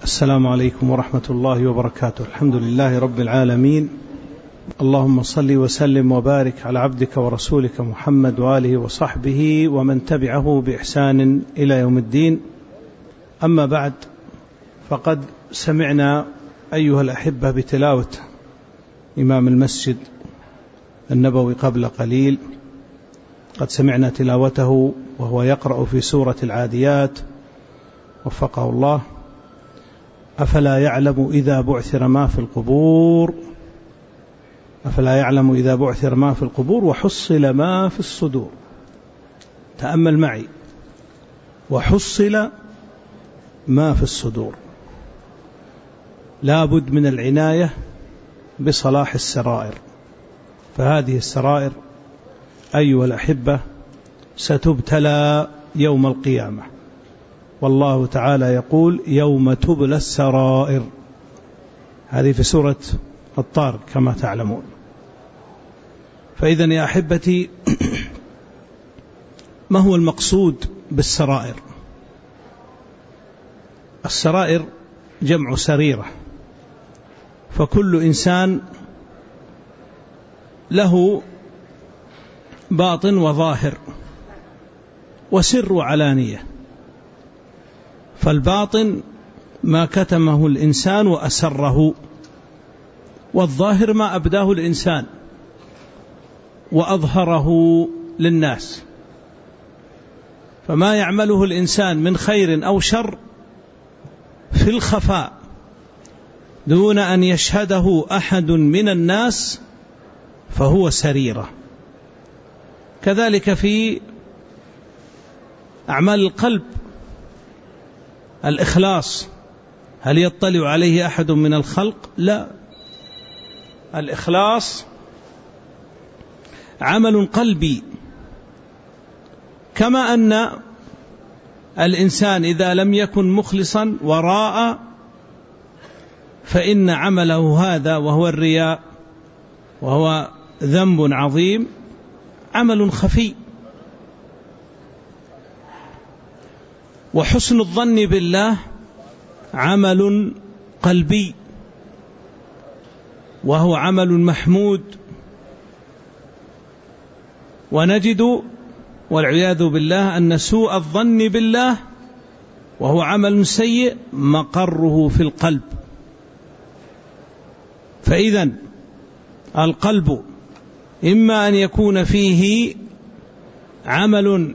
السلام عليكم ورحمة الله وبركاته. الحمد لله رب العالمين، اللهم صل وسلم وبارك على عبدك ورسولك محمد وآله وصحبه ومن تبعه بإحسان إلى يوم الدين. أما بعد، فقد سمعنا أيها الأحبة بتلاوة إمام المسجد النبوي قبل قليل، قد سمعنا تلاوته وهو يقرأ في سورة العاديات وفقه الله: أفلا يعلم إذا بعثر ما في القبور، أفلا يعلم إذا بعثر ما في القبور وحصل ما في الصدور. تأمل معي: وحصل ما في الصدور. لا بد من العناية بصلاح السرائر، فهذه السرائر أيها الأحبة ستبتلى يوم القيامة، والله تعالى يقول: يوم تبلى السرائر. هذه في سورة الطارق كما تعلمون. فإذن يا أحبتي، ما هو المقصود بالسرائر؟ السرائر جمع سريرة، فكل إنسان له باطن وظاهر وسر وعلانية. فالباطن ما كتمه الإنسان وأسره، والظاهر ما أبداه الإنسان وأظهره للناس. فما يعمله الإنسان من خير أو شر في الخفاء دون أن يشهده أحد من الناس فهو سريرة. كذلك في أعمال القلب، الإخلاص هل يطلع عليه أحد من الخلق؟ لا. الإخلاص عمل قلبي، كما أن الإنسان إذا لم يكن مخلصا وراء فإن عمله هذا وهو الرياء، وهو ذنب عظيم، عمل خفي. وحسن الظن بالله عمل قلبي، وهو عمل محمود. ونجد والعياذ بالله أن سوء الظن بالله وهو عمل سيء مقره في القلب. فإذن القلب إما أن يكون فيه عمل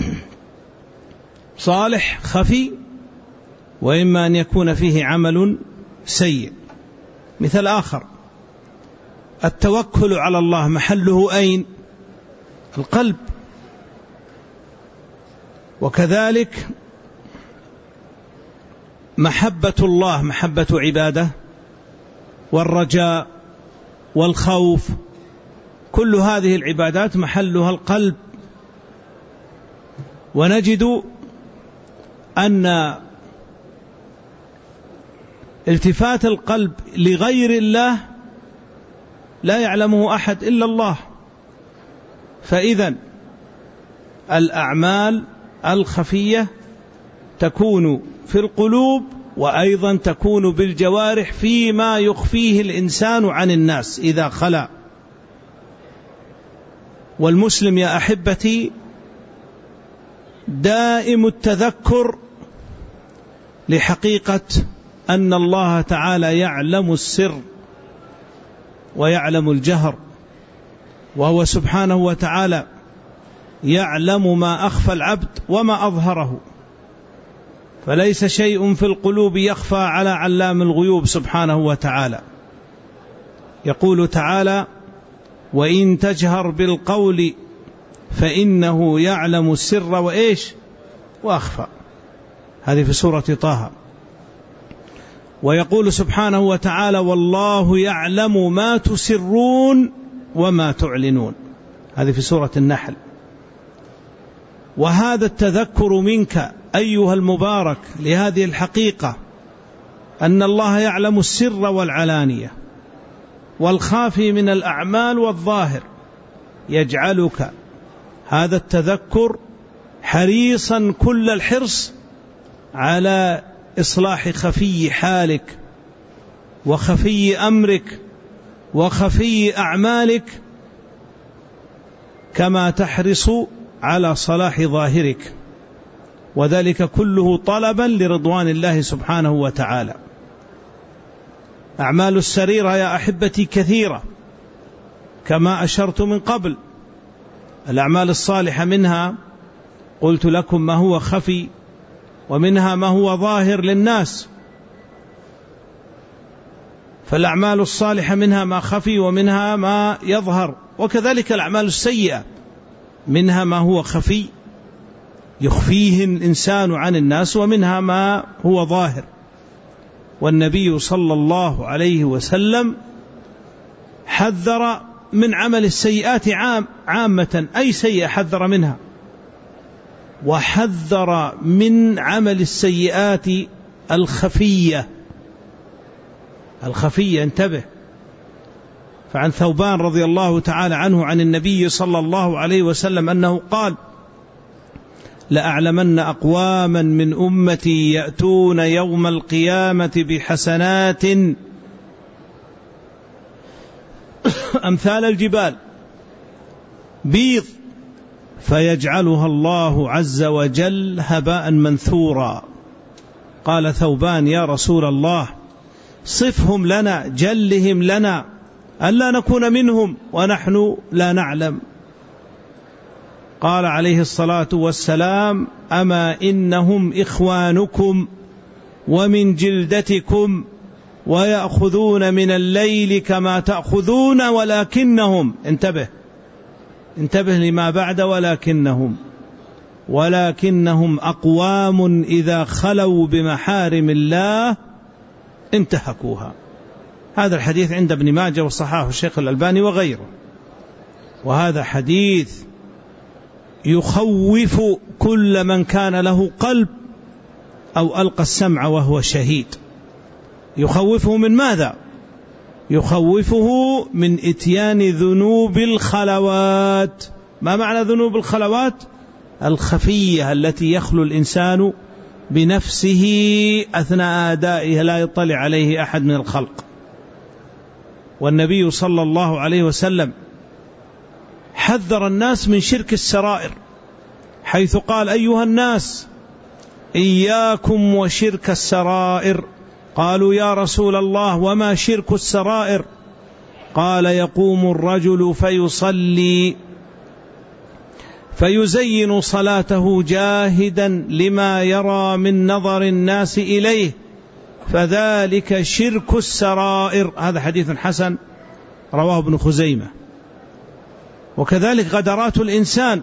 صالح خفي، وإما أن يكون فيه عمل سيء. مثال آخر: التوكل على الله محله أين؟ القلب. وكذلك محبة الله، محبة عباده، والرجاء والخوف، كل هذه العبادات محلها القلب. ونجد أن التفات القلب لغير الله لا يعلمه أحد إلا الله. فإذن الأعمال الخفية تكون في القلوب، وأيضا تكون بالجوارح فيما يخفيه الإنسان عن الناس إذا خلا. والمسلم يا أحبتي دائم التذكر لحقيقة أن الله تعالى يعلم السر ويعلم الجهر، وهو سبحانه وتعالى يعلم ما أخفى العبد وما أظهره. فليس شيء في القلوب يخفى على علام الغيوب سبحانه وتعالى. يقول تعالى: وإن تجهر بالقول فإنه يعلم السر وإيش وأخفى. هذه في سورة طه. ويقول سبحانه وتعالى: والله يعلم ما تسرون وما تعلنون. هذه في سورة النحل. وهذا التذكر منك أيها المبارك لهذه الحقيقة، أن الله يعلم السر والعلانية والخافي من الأعمال والظاهر، يجعلك هذا التذكر حريصا كل الحرص على إصلاح خفي حالك وخفي أمرك وخفي أعمالك كما تحرص على صلاح ظاهرك، وذلك كله طلبا لرضوان الله سبحانه وتعالى. أعمال السريرة يا أحبتي كثيرة كما أشرت من قبل. الأعمال الصالحة منها قلت لكم ما هو خفي، ومنها ما هو ظاهر للناس. فالأعمال الصالحة منها ما خفي ومنها ما يظهر، وكذلك الأعمال السيئة منها ما هو خفي يخفيه الإنسان عن الناس، ومنها ما هو ظاهر. والنبي صلى الله عليه وسلم حذر من عمل السيئات عامة، أي سيئة حذر منها، وحذر من عمل السيئات الخفية. انتبه. فعن ثوبان رضي الله تعالى عنه عن النبي صلى الله عليه وسلم أنه قال: لأعلمن أقواما من أمتي يأتون يوم القيامة بحسنات أمثال الجبال بيض فيجعلها الله عز وجل هباء منثورا. قال ثوبان: يا رسول الله صفهم لنا، جلهم لنا، ألا نكون منهم ونحن لا نعلم. قال عليه الصلاة والسلام: أما إنهم إخوانكم ومن جلدتكم ويأخذون من الليل كما تأخذون، ولكنهم، انتبه لما بعد ولكنهم أقوام إذا خلوا بمحارم الله انتهكوها. هذا الحديث عند ابن ماجه وصححه الشيخ الألباني وغيره. وهذا حديث يخوف كل من كان له قلب أو ألقى السمع وهو شهيد. يخوفه من ماذا؟ يخوفه من إتيان ذنوب الخلوات. ما معنى ذنوب الخلوات؟ الخفية التي يخلو الإنسان بنفسه أثناء أدائها لا يطلع عليه أحد من الخلق. والنبي صلى الله عليه وسلم حذر الناس من شرك السرائر، حيث قال: أيها الناس إياكم وشرك السرائر. قالوا: يا رسول الله وما شرك السرائر؟ قال: يقوم الرجل فيصلي فيزين صلاته جاهدا لما يرى من نظر الناس إليه، فذلك شرك السرائر. هذا حديث حسن رواه ابن خزيمة. وكذلك غدرات الإنسان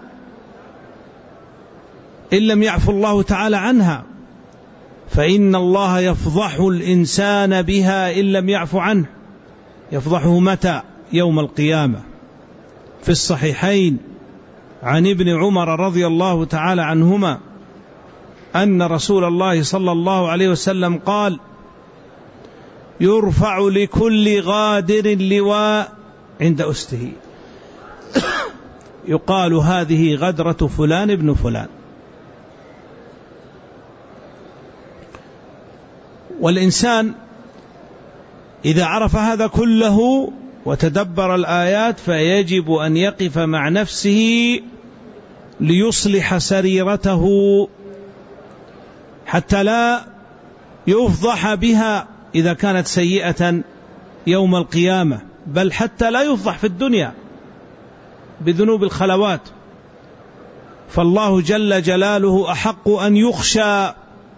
إن لم يعفو الله تعالى عنها، فإن الله يفضح الإنسان بها إن لم يعفو عنه. يفضحه متى؟ يوم القيامة. في الصحيحين عن ابن عمر رضي الله تعالى عنهما أن رسول الله صلى الله عليه وسلم قال: يرفع لكل غادر لواء عند أسته، يقال هذه غدرة فلان ابن فلان. والإنسان إذا عرف هذا كله وتدبر الآيات فيجب أن يقف مع نفسه ليصلح سريرته حتى لا يفضح بها إذا كانت سيئة يوم القيامة، بل حتى لا يفضح في الدنيا بذنوب الخلوات. فالله جل جلاله أحق أن يخشى،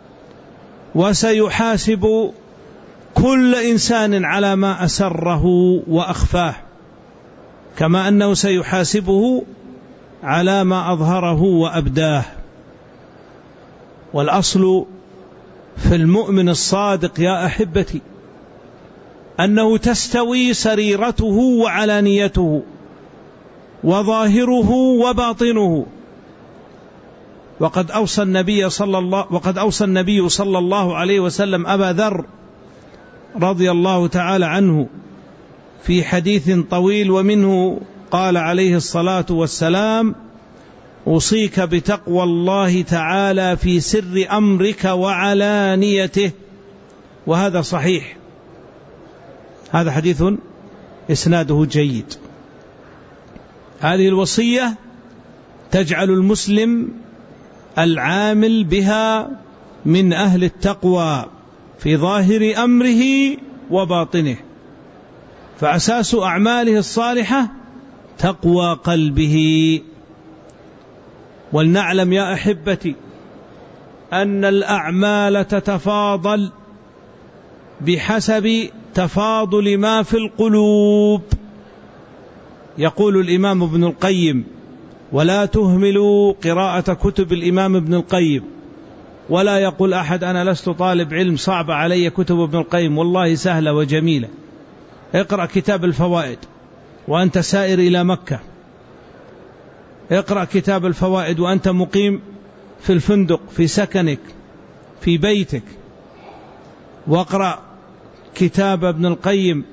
وسيحاسب كل إنسان على ما أسره وأخفاه، كما أنه سيحاسبه على ما أظهره وأبداه. والأصل في المؤمن الصادق يا أحبتي أنه تستوي سريرته وعلانيته وظاهره وباطنه. وقد أوصى النبي صلى الله عليه وسلم أبا ذر رضي الله تعالى عنه في حديث طويل، ومنه قال عليه الصلاة والسلام: أوصيك بتقوى الله تعالى في سر أمرك وعلانيته. وهذا صحيح، هذا حديث إسناده جيد. هذه الوصية تجعل المسلم العامل بها من أهل التقوى في ظاهر أمره وباطنه، فأساس أعماله الصالحة تقوى قلبه. ولنعلم يا أحبتي أن الأعمال تتفاضل بحسب تفاضل ما في القلوب. يقول الإمام ابن القيم: ولا تهملوا قراءة كتب الإمام ابن القيم. ولا يقول أحد أنا لست طالب علم صعب علي كتب ابن القيم، والله سهلة وجميلة. اقرأ كتاب الفوائد وأنت سائر إلى مكة، اقرأ كتاب الفوائد وأنت مقيم في الفندق في سكنك في بيتك، واقرأ كتاب ابن القيم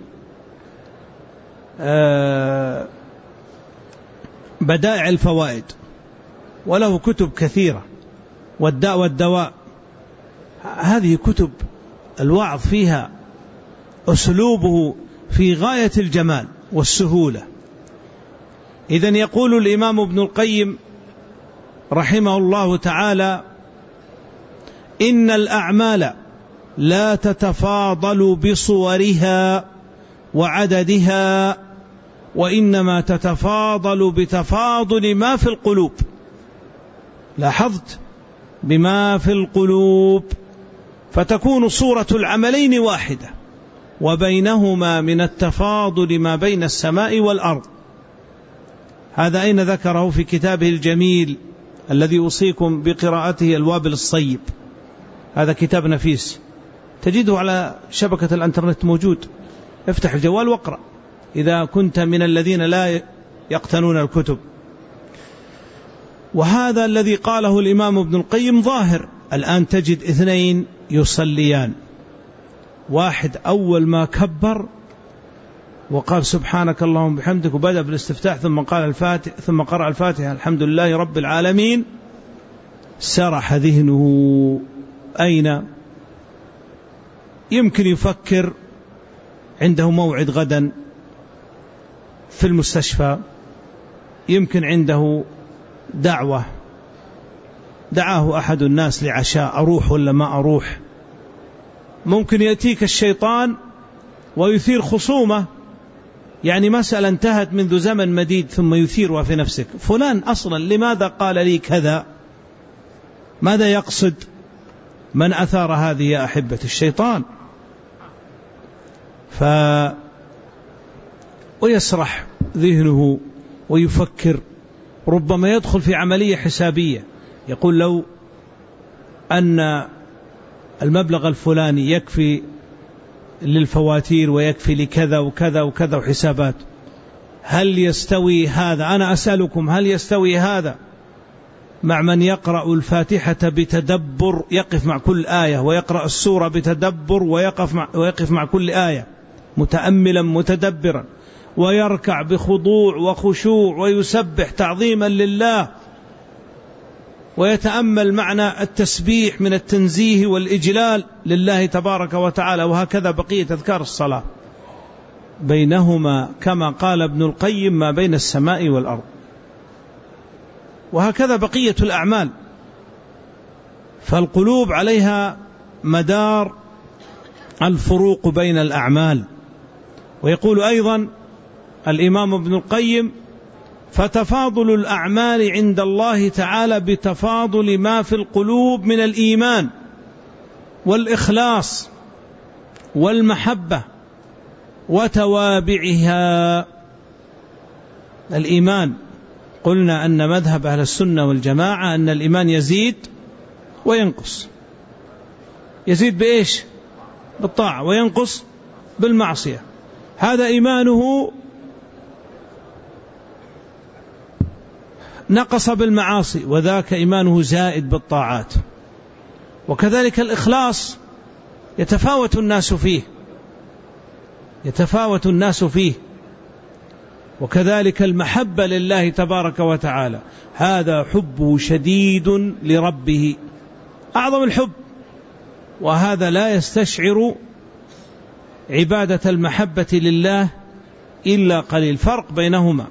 بدائع الفوائد، وله كتب كثيرة، والداء والدواء. هذه كتب الوعظ فيها أسلوبه في غاية الجمال والسهولة. إذن يقول الإمام ابن القيم رحمه الله تعالى: إن الأعمال لا تتفاضل بصورها وعددها، وإنما تتفاضل بتفاضل ما في القلوب. لاحظت؟ بما في القلوب، فتكون صورة العملين واحدة، وبينهما من التفاضل ما بين السماء والأرض. هذا أين ذكره؟ في كتابه الجميل الذي أوصيكم بقراءته، الوابل الصيب. هذا كتاب نفيس، تجده على شبكة الانترنت موجود. افتح الجوال واقرأ إذا كنت من الذين لا يقتنون الكتب. وهذا الذي قاله الإمام ابن القيم ظاهر. الآن تجد اثنين يصليان، واحد أول ما كبر وقال سبحانك اللهم بحمدك وبدأ بالاستفتاح ثم قال الفاتحة، ثم قرأ الفاتحة الحمد لله رب العالمين، سرح ذهنه. أين؟ يمكن يفكر عنده موعد غدا في المستشفى، يمكن عنده دعوة دعاه أحد الناس لعشاء، أروح ولا ما أروح. ممكن يأتيك الشيطان ويثير خصومة، يعني مسألة انتهت منذ زمن مديد، ثم يثيرها في نفسك. فلان أصلا لماذا قال لي كذا؟ ماذا يقصد؟ من أثار هذه يا أحبة؟ الشيطان. ويسرح ذهنه ويفكر، ربما يدخل في عملية حسابية، يقول لو أن المبلغ الفلاني يكفي للفواتير ويكفي لكذا وكذا وكذا وحسابات، هل يستوي هذا؟ أنا أسألكم، هل يستوي هذا مع من يقرأ الفاتحة بتدبر، يقف مع كل آية، ويقرأ السورة بتدبر ويقف مع كل آية متأملا متدبرا، ويركع بخضوع وخشوع ويسبح تعظيما لله، ويتأمل معنى التسبيح من التنزيه والإجلال لله تبارك وتعالى، وهكذا بقية أذكار الصلاة. بينهما كما قال ابن القيم ما بين السماء والأرض. وهكذا بقية الأعمال، فالقلوب عليها مدار الفروق بين الأعمال. ويقول أيضا الإمام ابن القيم: فتفاضل الأعمال عند الله تعالى بتفاضل ما في القلوب من الإيمان والإخلاص والمحبة وتوابعها. الإيمان، قلنا أن مذهب أهل السنة والجماعة أن الإيمان يزيد وينقص. يزيد بإيش؟ بالطاعة، وينقص بالمعصية. هذا إيمانه نقص بالمعاصي، وذاك إيمانه زائد بالطاعات. وكذلك الإخلاص يتفاوت الناس فيه، وكذلك المحبة لله تبارك وتعالى، هذا حبه شديد لربه أعظم الحب، وهذا لا يستشعر عبادة المحبة لله إلا قليل، فرق بينهما.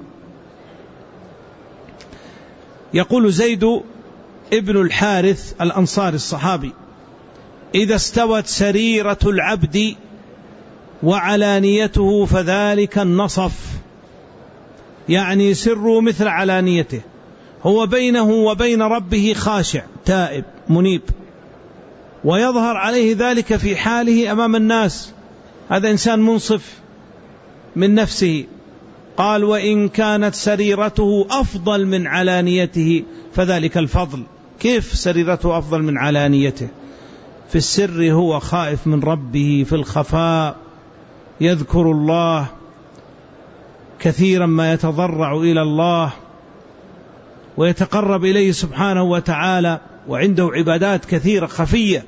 يقول زيد ابن الحارث الأنصاري الصحابي: إذا استوت سريرة العبد وعلانيته فذلك النصف، يعني سره مثل علانيته، هو بينه وبين ربه خاشع تائب منيب، ويظهر عليه ذلك في حاله أمام الناس، هذا إنسان منصف من نفسه. قال: وإن كانت سريرته أفضل من علانيته فذلك الفضل. كيف سريرته أفضل من علانيته؟ في السر هو خائف من ربه، في الخفاء يذكر الله كثيرا، ما يتضرع إلى الله ويتقرب إليه سبحانه وتعالى، وعنده عبادات كثيرة خفية.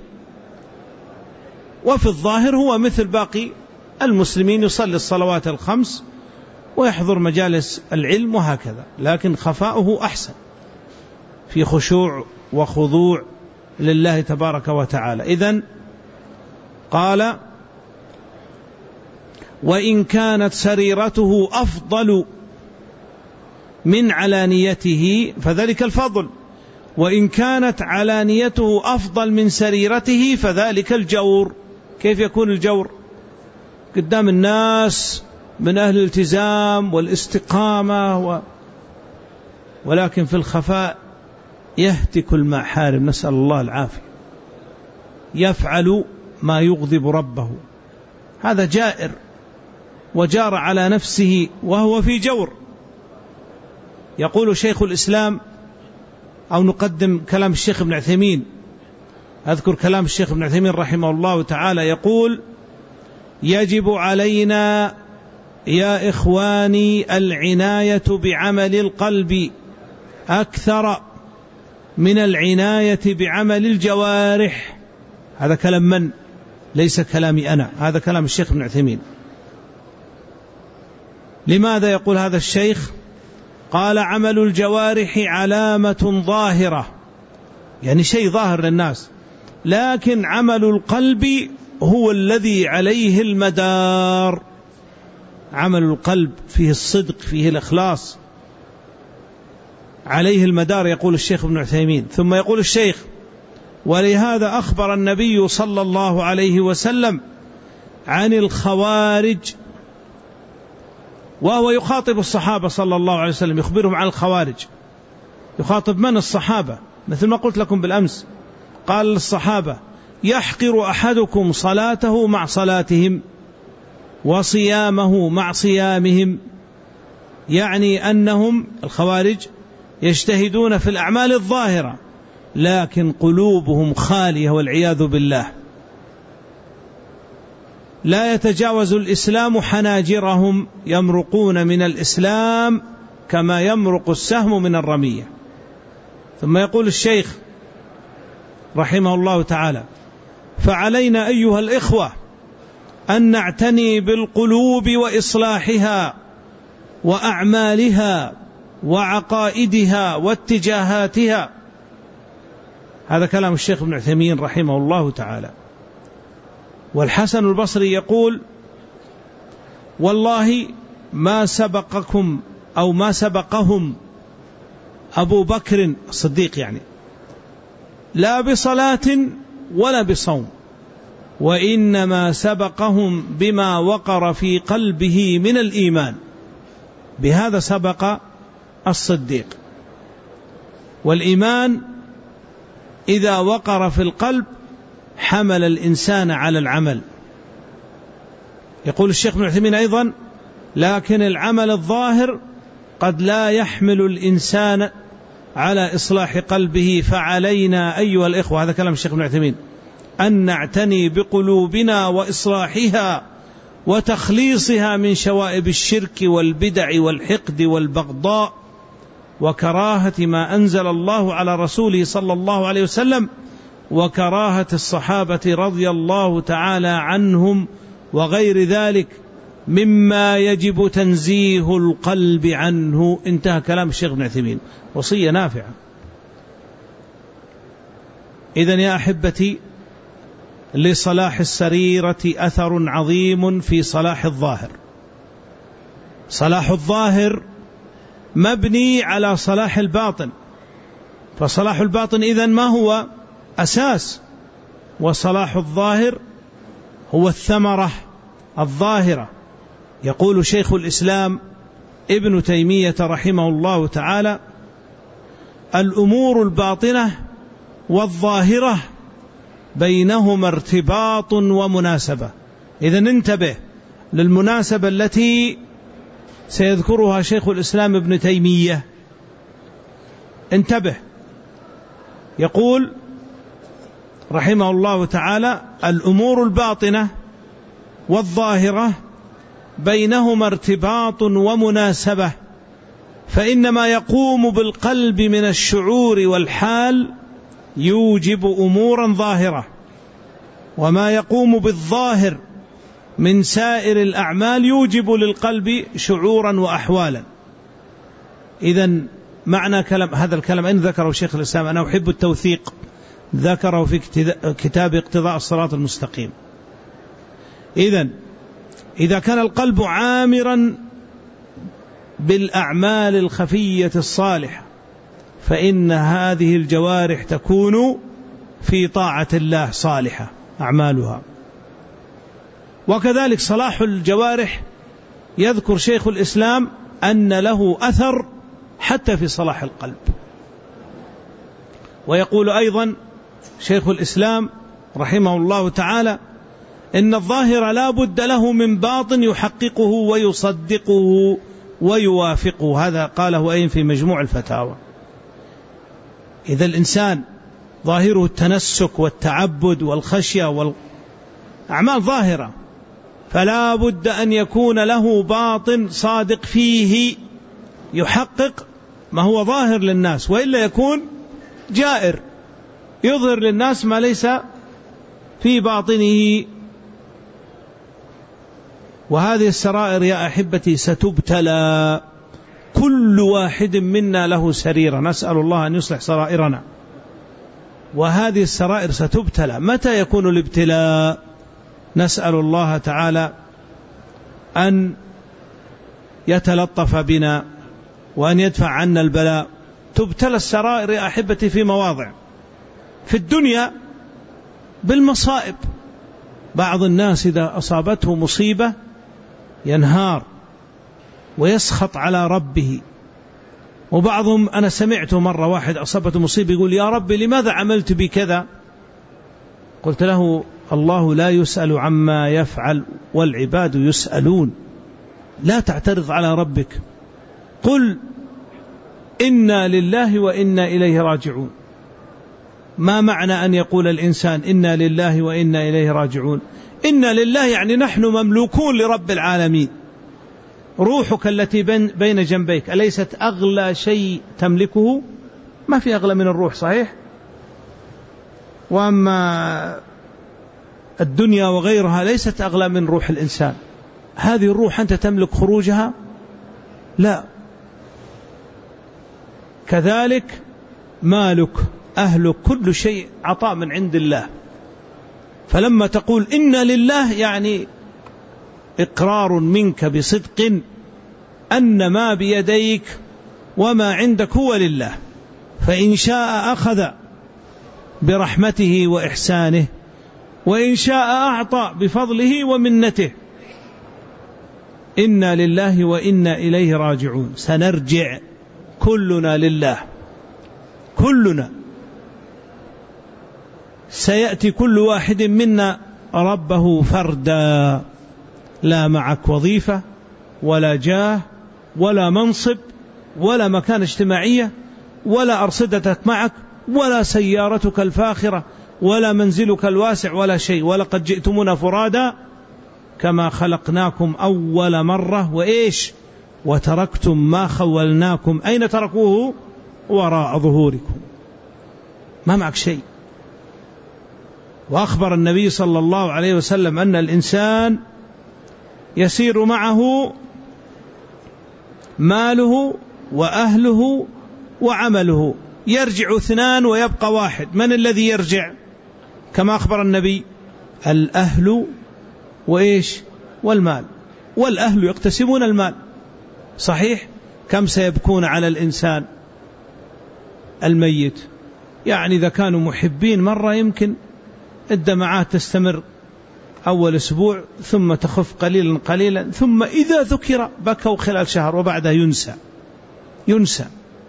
وفي الظاهر هو مثل باقي المسلمين، يصلي الصلوات الخمس ويحضر مجالس العلم وهكذا، لكن خفاؤه أحسن، في خشوع وخضوع لله تبارك وتعالى. إذن قال: وإن كانت سريرته أفضل من علانيته فذلك الفضل، وإن كانت علانيته أفضل من سريرته فذلك الجور. كيف يكون الجور؟ قدام الناس من أهل الالتزام والاستقامة ولكن في الخفاء يهتك المحارم، نسأل الله العافية، يفعل ما يغضب ربه، هذا جائر وجار على نفسه وهو في جور. يقول شيخ الإسلام، أو نقدم كلام الشيخ ابن عثيمين، أذكر كلام الشيخ ابن عثيمين رحمه الله تعالى، يقول: يجب علينا يا إخواني العناية بعمل القلب أكثر من العناية بعمل الجوارح. هذا كلام من؟ ليس كلامي أنا، هذا كلام الشيخ ابن عثيمين. لماذا يقول هذا الشيخ؟ قال: عمل الجوارح علامة ظاهرة، يعني شيء ظاهر للناس، لكن عمل القلب هو الذي عليه المدار. عمل القلب فيه الصدق، فيه الإخلاص، عليه المدار، يقول الشيخ ابن عثيمين. ثم يقول الشيخ: ولهذا أخبر النبي صلى الله عليه وسلم عن الخوارج، وهو يخاطب الصحابة صلى الله عليه وسلم، يخبرهم عن الخوارج. يخاطب من؟ الصحابة، مثل ما قلت لكم بالأمس، قال للصحابة: يحقر أحدكم صلاته مع صلاتهم وصيامه مع صيامهم، يعني أنهم الخوارج يجتهدون في الأعمال الظاهرة لكن قلوبهم خالية والعياذ بالله. لا يتجاوز الإسلام حناجرهم، يمرقون من الإسلام كما يمرق السهم من الرمية. ثم يقول الشيخ رحمه الله تعالى: فعلينا أيها الإخوة أن نعتني بالقلوب وإصلاحها وأعمالها وعقائدها واتجاهاتها. هذا كلام الشيخ ابن عثيمين رحمه الله تعالى. والحسن البصري يقول: والله ما سبقكم أو ما سبقهم أبو بكر الصديق، يعني لا بصلاة ولا بصوم، وإنما سبقهم بما وقر في قلبه من الإيمان، بهذا سبق الصديق. والإيمان إذا وقر في القلب حمل الإنسان على العمل. يقول الشيخ ابن عثيمين أيضا: لكن العمل الظاهر قد لا يحمل الإنسان على إصلاح قلبه، فعلينا أيها الإخوة، هذا كلام الشيخ ابن عثيمين، أن نعتني بقلوبنا وإصلاحها وتخليصها من شوائب الشرك والبدع والحقد والبغضاء وكراهة ما أنزل الله على رسوله صلى الله عليه وسلم وكراهة الصحابة رضي الله تعالى عنهم وغير ذلك، مما يجب تنزيه القلب عنه. انتهى كلام الشيخ ابن عثيمين، وصية نافعة. إذن يا أحبتي، لصلاح السريرة أثر عظيم في صلاح الظاهر. صلاح الظاهر مبني على صلاح الباطن، فصلاح الباطن إذن ما هو أساس، وصلاح الظاهر هو الثمرة الظاهرة. يقول شيخ الإسلام ابن تيمية رحمه الله تعالى: الأمور الباطنة والظاهرة بينهما ارتباط ومناسبة. إذن انتبه للمناسبة التي سيذكرها شيخ الإسلام ابن تيمية. انتبه، يقول رحمه الله تعالى: الأمور الباطنة والظاهرة بينهما ارتباط ومناسبة، فإن ما يقوم بالقلب من الشعور والحال يوجب أمورا ظاهرة، وما يقوم بالظاهر من سائر الأعمال يوجب للقلب شعورا وأحوالا. إذن معنى هذا الكلام أين ذكره شيخ الإسلام؟ أنا أحب التوثيق، ذكره في كتاب اقتضاء الصراط المستقيم. إذن إذا كان القلب عامرا بالأعمال الخفية الصالحة فإن هذه الجوارح تكون في طاعة الله صالحة أعمالها. وكذلك صلاح الجوارح يذكر شيخ الإسلام أن له أثر حتى في صلاح القلب. ويقول أيضا شيخ الإسلام رحمه الله تعالى: إن الظاهر لا بد له من باطن يحققه ويصدقه ويوافقه. هذا قاله أين في مجموع الفتاوى. إذا الإنسان ظاهره التنسك والتعبد والخشية والأعمال ظاهرة، فلا بد أن يكون له باطن صادق فيه يحقق ما هو ظاهر للناس، وإلا يكون جائر يظهر للناس ما ليس في باطنه. وهذه السرائر يا أحبتي ستبتلى، كل واحد منا له سريرة، نسأل الله أن يصلح سرائرنا، وهذه السرائر ستبتلى. متى يكون الابتلاء؟ نسأل الله تعالى أن يتلطف بنا وأن يدفع عنا البلاء. تبتلى السرائر يا أحبتي في مواضع، في الدنيا بالمصائب. بعض الناس إذا أصابته مصيبة ينهار ويسخط على ربه، وبعضهم أنا سمعته مرة واحد أصابته مصيبة يقول: يا رب لماذا عملت بكذا؟ قلت له: الله لا يسأل عما يفعل والعباد يسألون. لا تعترض على ربك، قل إنا لله وإنا إليه راجعون. ما معنى أن يقول الإنسان إنا لله وإنا إليه راجعون؟ إنا لله يعني نحن مملوكون لرب العالمين. روحك التي بين جنبيك أليست أغلى شيء تملكه؟ ما في أغلى من الروح، صحيح؟ وأما الدنيا وغيرها ليست أغلى من روح الإنسان. هذه الروح أنت تملك خروجها؟ لا. كذلك مالك، أهلك، كل شيء عطاء من عند الله. فلما تقول إنا لله يعني إقرار منك بصدق أن ما بيديك وما عندك هو لله، فإن شاء أخذ برحمته وإحسانه، وإن شاء أعطى بفضله ومنته. إنا لله وإنا إليه راجعون. سنرجع كلنا لله، كلنا سيأتي كل واحد منا ربه فردا، لا معك وظيفة ولا جاه ولا منصب ولا مكان اجتماعية ولا أرصدتك معك ولا سيارتك الفاخرة ولا منزلك الواسع ولا شيء. ولقد جئتمونا فرادا كما خلقناكم أول مرة، وإيش؟ وتركتم ما خولناكم. أين تركوه؟ وراء ظهوركم. ما معك شيء. وأخبر النبي صلى الله عليه وسلم أن الإنسان يسير معه ماله وأهله وعمله، يرجع 2 ويبقى 1. من الذي يرجع؟ كما أخبر النبي: الأهل وإيش؟ والمال. والأهل يقتسمون المال، صحيح؟ كم سيبكون على الإنسان الميت؟ يعني إذا كانوا محبين مرة يمكن الدمعات تستمر أول أسبوع، ثم تخف قليلا قليلا، ثم إذا ذكر بكوا خلال شهر، وبعدها ينسى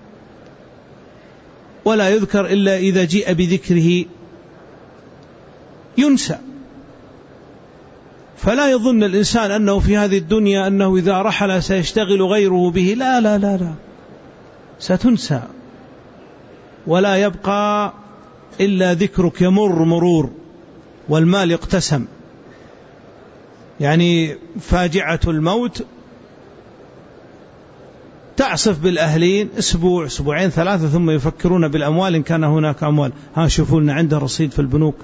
ولا يذكر إلا إذا جيء بذكره ينسى. فلا يظن الإنسان أنه في هذه الدنيا أنه إذا رحل سيشتغل غيره به، لا لا لا لا، ستنسى ولا يبقى إلا ذكرك يمر مرور، والمال يقتسم. يعني فاجعة الموت تعصف بالأهلين أسبوع 2 3، ثم يفكرون بالأموال إن كان هناك أموال. شوفوا لنا عنده رصيد في البنوك،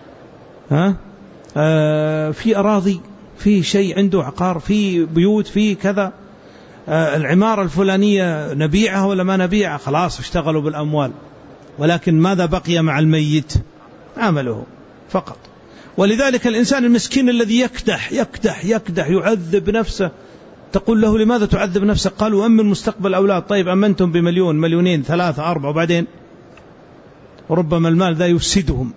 في أراضي، في شيء عنده عقار، في بيوت، في كذا، العمارة الفلانية نبيعها ولا ما نبيعها؟ خلاص اشتغلوا بالأموال. ولكن ماذا بقي مع الميت؟ عمله فقط. ولذلك الإنسان المسكين الذي يكدح يعذب نفسه، تقول له: لماذا تعذب نفسك؟ قال: وأمن مستقبل أولاد. طيب أمنتم بمليون، 2 3 4، وبعدين ربما المال ذا يفسدهم.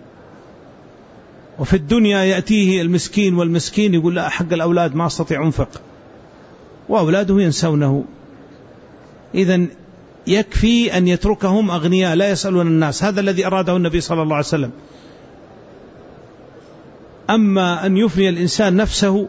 وفي الدنيا يأتيه المسكين والمسكين يقول: لا، حق الأولاد ما أستطيع أنفق، وأولاده ينسونه. إذن يكفي أن يتركهم أغنياء لا يسألون الناس. هذا الذي أراده النبي صلى الله عليه وسلم. أما أن يفني الإنسان نفسه،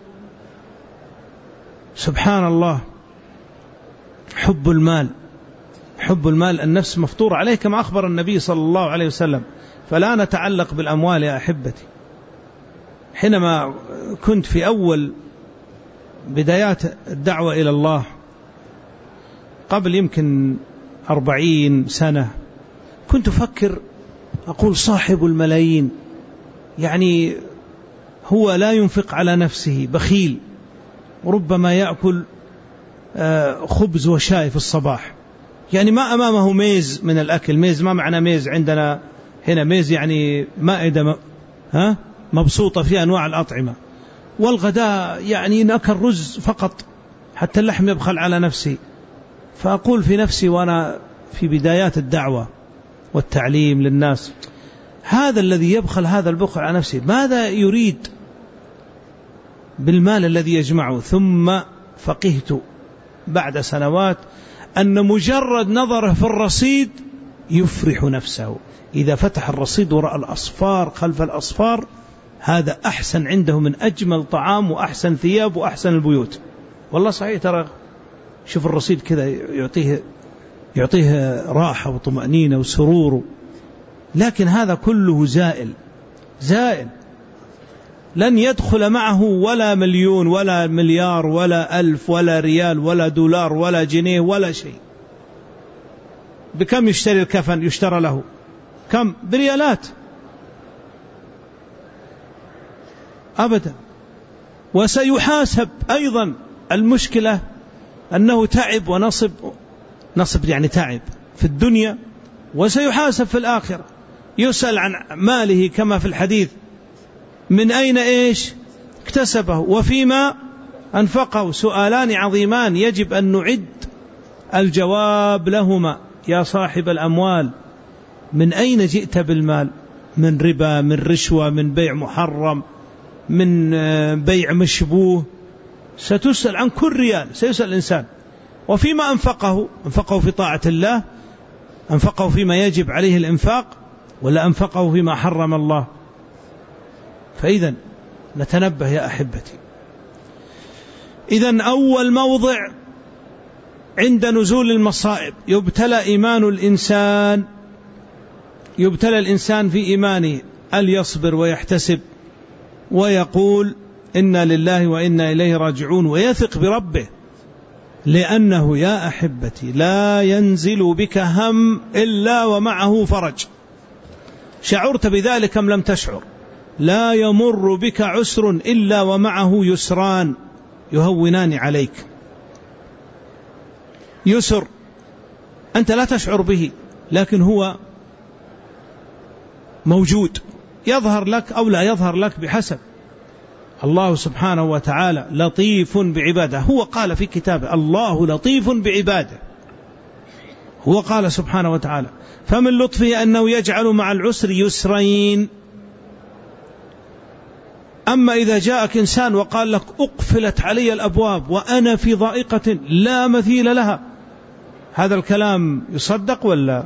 سبحان الله، حب المال النفس مفطور عليه كما أخبر النبي صلى الله عليه وسلم. فلا نتعلق بالأموال يا أحبتي. حينما كنت في أول بدايات الدعوة إلى الله قبل يمكن 40 سنة، كنت أفكر أقول: صاحب الملايين يعني هو لا ينفق على نفسه، بخيل، ربما يأكل خبز وشاي في الصباح، يعني ما أمامه ميز من الأكل. ميز ما معنى ميز عندنا هنا، ميز يعني مائدة مبسوطة فيها أنواع الأطعمة، والغداء يعني نأكل رز فقط، حتى اللحم يبخل على نفسي. فأقول في نفسي وأنا في بدايات الدعوة والتعليم للناس: هذا الذي يبخل هذا البخل على نفسه ماذا يريد بالمال الذي يجمعه؟ ثم فقهت بعد سنوات أن مجرد نظره في الرصيد يفرح نفسه. إذا فتح الرصيد وراء الأصفار خلف الأصفار، هذا أحسن عنده من أجمل طعام وأحسن ثياب وأحسن البيوت. والله صحيح، ترى شوف الرصيد كذا يعطيه راحة وطمأنينة وسرور. لكن هذا كله زائل، لن يدخل معه ولا مليون ولا مليار ولا 1000 ولا ريال ولا دولار ولا جنيه ولا شيء. بكم يشتري الكفن؟ يشترى له كم؟ بريالات أبدا. وسيحاسب أيضا. المشكلة أنه تعب ونصب يعني تعب في الدنيا، وسيحاسب في الآخرة. يسأل عن ماله كما في الحديث: من أين اكتسبه وفيما أنفقه. سؤالان عظيمان يجب أن نعد الجواب لهما. يا صاحب الأموال، من أين جئت بالمال؟ من ربا، من رشوة، من بيع محرم، من بيع مشبوه. ستسأل عن كل ريال، سيسأل الإنسان. وفيما أنفقه في طاعة الله، أنفقه فيما يجب عليه الإنفاق، ولا أنفقه فيما حرم الله؟ فإذا نتنبه يا أحبتي. إذن أول موضع عند نزول المصائب يبتلى إيمان الإنسان، يبتلى الإنسان في إيمانه، أن يصبر ويحتسب ويقول: إنا لله وإنا إليه راجعون، ويثق بربه. لأنه يا أحبتي لا ينزل بك هم إلا ومعه فرج. شعرت بذلك أم لم تشعر؟ لا يمر بك عسر إلا ومعه يسران. يهونان عليك، يسر أنت لا تشعر به لكن هو موجود، يظهر لك أو لا يظهر لك بحسب. الله سبحانه وتعالى لطيف بعباده، هو قال في كتابه الله لطيف بعباده، هو قال سبحانه وتعالى فمن لطفه أنه يجعل مع العسر يسرين. أما إذا جاءك إنسان وقال لك أقفلت علي الأبواب وأنا في ضائقة لا مثيل لها، هذا الكلام يصدق ولا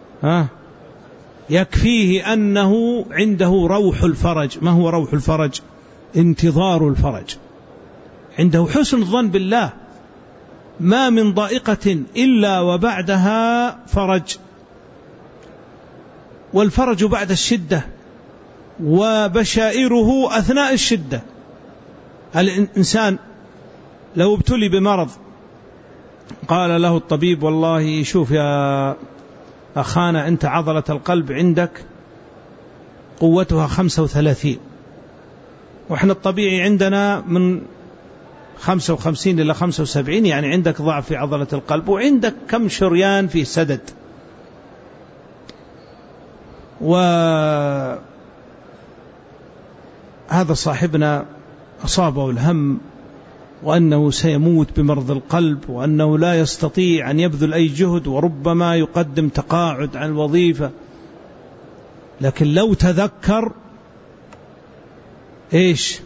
يكفيه أنه عنده روح الفرج. ما هو روح الفرج؟ انتظار الفرج، عنده حسن الظن بالله، ما من ضائقة إلا وبعدها فرج، والفرج بعد الشدة وبشائره أثناء الشدة. الإنسان لو ابتلي بمرض قال له الطبيب والله شوف يا أخانا أنت عضلة القلب عندك قوتها 35 وإحنا الطبيعي عندنا من 55 إلى 75، يعني عندك ضعف في عضلة القلب وعندك كم شريان في سدد، وهذا صاحبنا أصابه الهم وأنه سيموت بمرض القلب وأنه لا يستطيع أن يبذل أي جهد وربما يقدم تقاعد عن الوظيفة، لكن لو تذكر إيش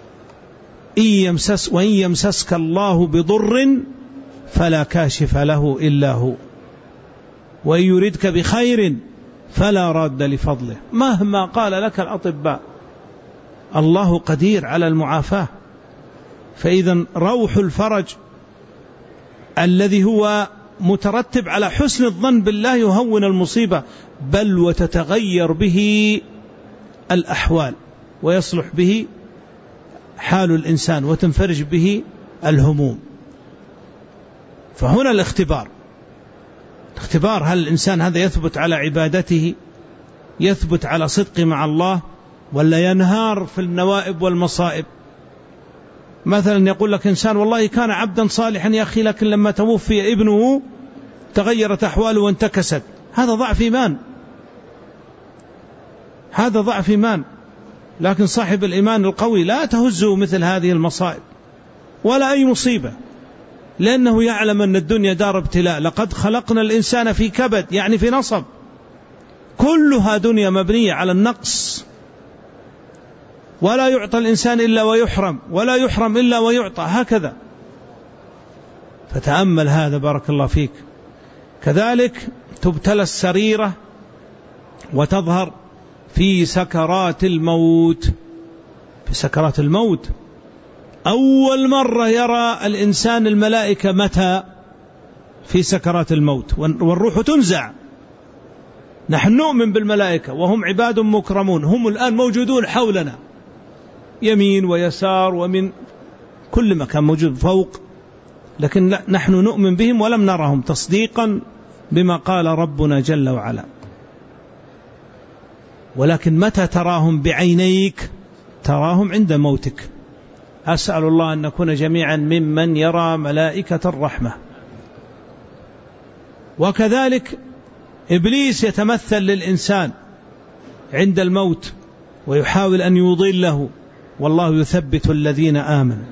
وإن يمسسك الله بضر فلا كاشف له إلا هو وإن يردك بخير فلا راد لفضله. مهما قال لك الأطباء الله قدير على المعافاة. فإذا روح الفرج الذي هو مترتب على حسن الظن بالله يهون المصيبة، بل وتتغير به الأحوال ويصلح به حال الإنسان وتنفرج به الهموم. فهنا الاختبار، هل الإنسان هذا يثبت على عبادته، يثبت على صدق مع الله، ولا ينهار في النوائب والمصائب. مثلا يقول لك إنسان والله كان عبدا صالحا يا أخي لكن لما توفي ابنه تغيرت أحواله وانتكست، هذا ضعف إيمان، هذا ضعف إيمان. لكن صاحب الإيمان القوي لا تهزه مثل هذه المصائب ولا أي مصيبة، لأنه يعلم أن الدنيا دار ابتلاء، لقد خلقنا الإنسان في كبد يعني في نصب، كلها دنيا مبنية على النقص، ولا يعطى الإنسان إلا ويحرم ولا يحرم إلا ويعطى، هكذا. فتأمل هذا بارك الله فيك. كذلك تبتلى السريرة وتظهر في سكرات الموت. في سكرات الموت أول مرة يرى الإنسان الملائكة متى؟ في سكرات الموت، والروح تنزع. نحن نؤمن بالملائكة وهم عباد مكرمون، هم الآن موجودون حولنا يمين ويسار ومن كل مكان موجود فوق، لكن نحن نؤمن بهم ولم نرهم تصديقا بما قال ربنا جل وعلا. ولكن متى تراهم بعينيك؟ تراهم عند موتك. أسأل الله أن نكون جميعا ممن يرى ملائكة الرحمة. وكذلك إبليس يتمثل للإنسان عند الموت ويحاول أن يضله، والله يثبت الذين آمنوا.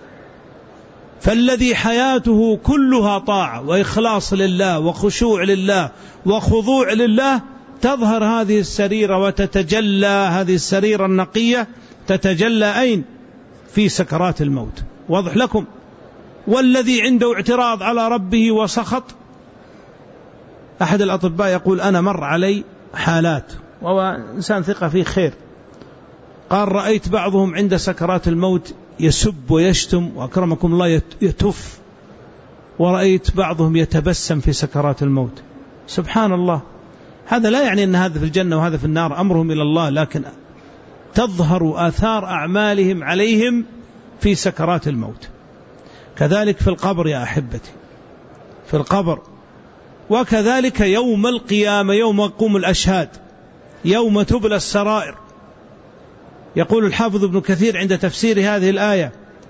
فالذي حياته كلها طاعة وإخلاص لله وخشوع لله وخضوع لله تظهر هذه السريرة وتتجلى، هذه السريرة النقية تتجلى أين؟ في سكرات الموت. واضح لكم؟ والذي عنده اعتراض على ربه وسخط، أحد الأطباء يقول أنا مر علي حالات وهو إنسان ثقة فيه خير، قال رأيت بعضهم عند سكرات الموت يسب ويشتم وأكرمكم الله يتف، ورأيت بعضهم يتبسم في سكرات الموت. سبحان الله. هذا لا يعني أن هذا في الجنة وهذا في النار، أمرهم إلى الله، لكن تظهر آثار أعمالهم عليهم في سكرات الموت. كذلك في القبر يا أحبتي، في القبر. وكذلك يوم القيامة، يوم يقوم الأشهاد، يوم تبلى السرائر. يقول الحافظ ابن كثير عند تفسير هذه الآية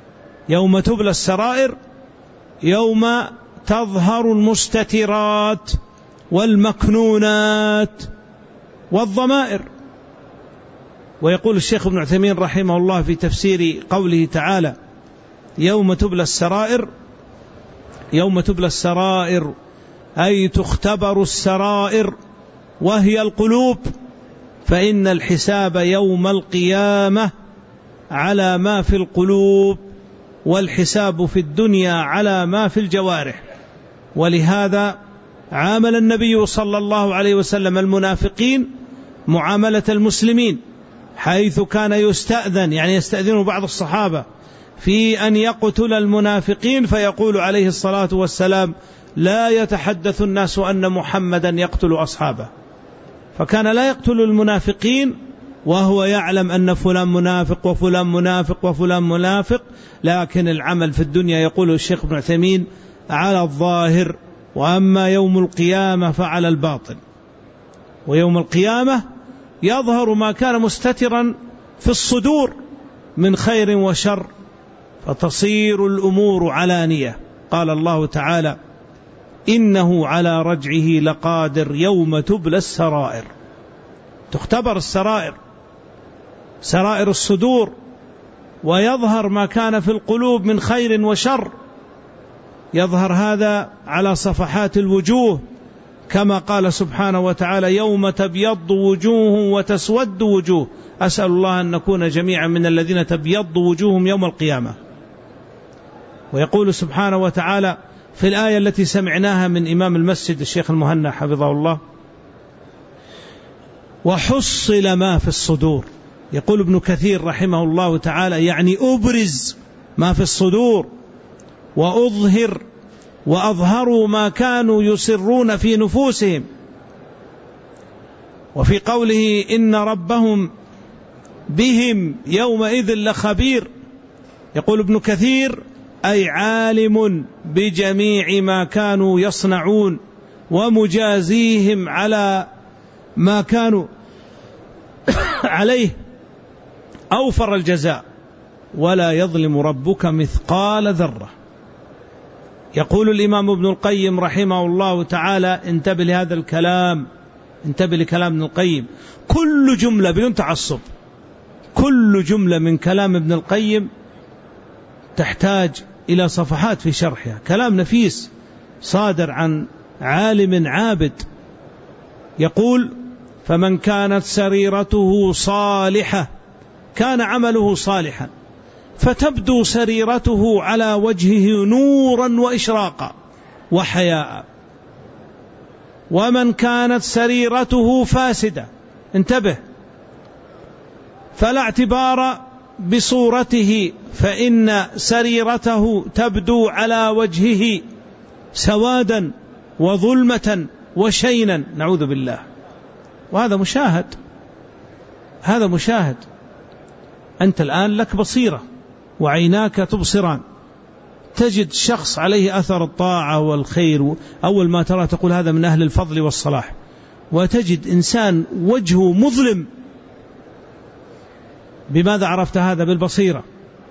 يوم تبلى السرائر، يوم تظهر المستترات والمكنونات والضمائر. ويقول الشيخ ابن عثيمين رحمه الله في تفسير قوله تعالى يوم تبلى السرائر، يوم تبلى السرائر أي تختبر السرائر وهي القلوب، فإن الحساب يوم القيامة على ما في القلوب، والحساب في الدنيا على ما في الجوارح. ولهذا عامل النبي صلى الله عليه وسلم المنافقين معاملة المسلمين، حيث كان يستأذن، يعني يستأذن بعض الصحابة في أن يقتل المنافقين، فيقول عليه الصلاة والسلام لا يتحدث الناس أن محمدا يقتل أصحابه. فكان لا يقتل المنافقين وهو يعلم أن فلان منافق وفلان منافق وفلان منافق، لكن العمل في الدنيا يقول الشيخ ابن عثيمين على الظاهر، وأما يوم القيامة فعلى الباطن. ويوم القيامة يظهر ما كان مستترا في الصدور من خير وشر، فتصير الأمور علانية. قال الله تعالى إنه على رجعه لقادر يوم تبلى السرائر. تختبر السرائر، سرائر الصدور، ويظهر ما كان في القلوب من خير وشر. يظهر هذا على صفحات الوجوه، كما قال سبحانه وتعالى يوم تبيض وجوه وتسود وجوه. أسأل الله أن نكون جميعا من الذين تبيض وجوههم يوم القيامة. ويقول سبحانه وتعالى في الآية التي سمعناها من إمام المسجد الشيخ المهنا حفظه الله وحصل ما في الصدور. يقول ابن كثير رحمه الله تعالى يعني أبرز ما في الصدور وأظهر وأظهروا ما كانوا يسرون في نفوسهم. وفي قوله إن ربهم بهم يومئذ لخبير، يقول ابن كثير أي عالم بجميع ما كانوا يصنعون ومجازيهم على ما كانوا عليه أوفر الجزاء، ولا يظلم ربك مثقال ذرة. يقول الإمام ابن القيم رحمه الله تعالى انتبه لهذا الكلام، انتبه لكلام ابن القيم، كل جملة بدون تعصب، كل جملة من كلام ابن القيم تحتاج إلى صفحات في شرحها. كلام نفيس صادر عن عالم عابد. يقول فمن كانت سريرته صالحة كان عمله صالحا، فتبدو سريرته على وجهه نورا وإشراقا وحياء. ومن كانت سريرته فاسدة، انتبه، فلا اعتبار بصورته، فإن سريرته تبدو على وجهه سوادا وظلمة وشينا، نعوذ بالله. وهذا مشاهد، هذا مشاهد. أنت الآن لك بصيرة وعيناك تبصران، تجد شخص عليه أثر الطاعة والخير، أول ما ترى تقول هذا من أهل الفضل والصلاح، وتجد إنسان وجهه مظلم. بماذا عرفت هذا؟ بالبصيرة.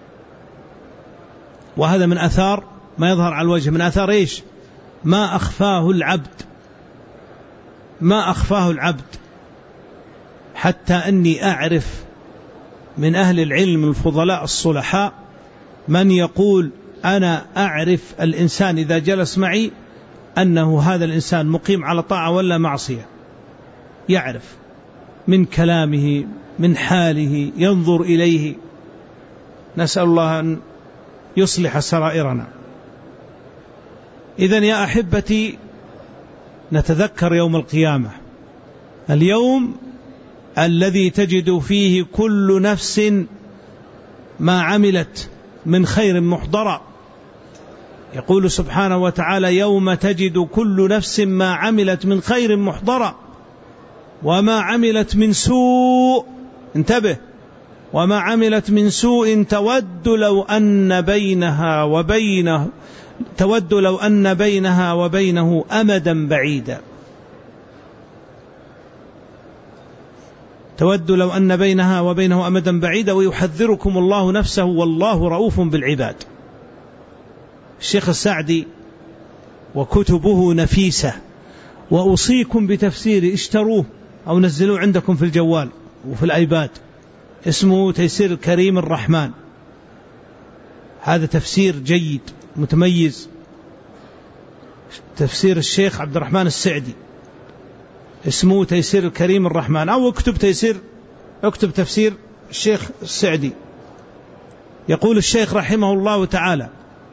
وهذا من أثار ما يظهر على الوجه، من أثار إيش؟ ما أخفاه العبد، ما أخفاه العبد. حتى أني أعرف من أهل العلم الفضلاء الصلحاء من يقول أنا أعرف الإنسان إذا جلس معي أنه هذا الإنسان مقيم على طاعة ولا معصية، يعرف من كلامه من حاله، ينظر إليه. نسأل الله أن يصلح سرائرنا. إذن يا أحبتي نتذكر يوم القيامة، اليوم الذي تجد فيه كل نفس ما عملت من خير محضرا. يقول سبحانه وتعالى يوم تجد كل نفس ما عملت من خير محضرا وما عملت من سوء، انتبه، وما عملت من سوء تود لو أن بينها وبينه أمدا بعيدا، تود لو أن بينها وبينه أمدا بعيدا، ويحذركم الله نفسه والله رؤوف بالعباد. الشيخ السعدي وكتبه نفيسة، وأوصيكم بتفسيره، اشتروه أو نزلوه عندكم في الجوال وفي الآيباد، اسمه تيسير الكريم الرحمن. هذا تفسير جيد متميز، تفسير الشيخ عبد الرحمن السعدي، اسمه تيسير الكريم الرحمن، أو اكتب تفسير الشيخ السعدي. يقول الشيخ رحمه الله تعالى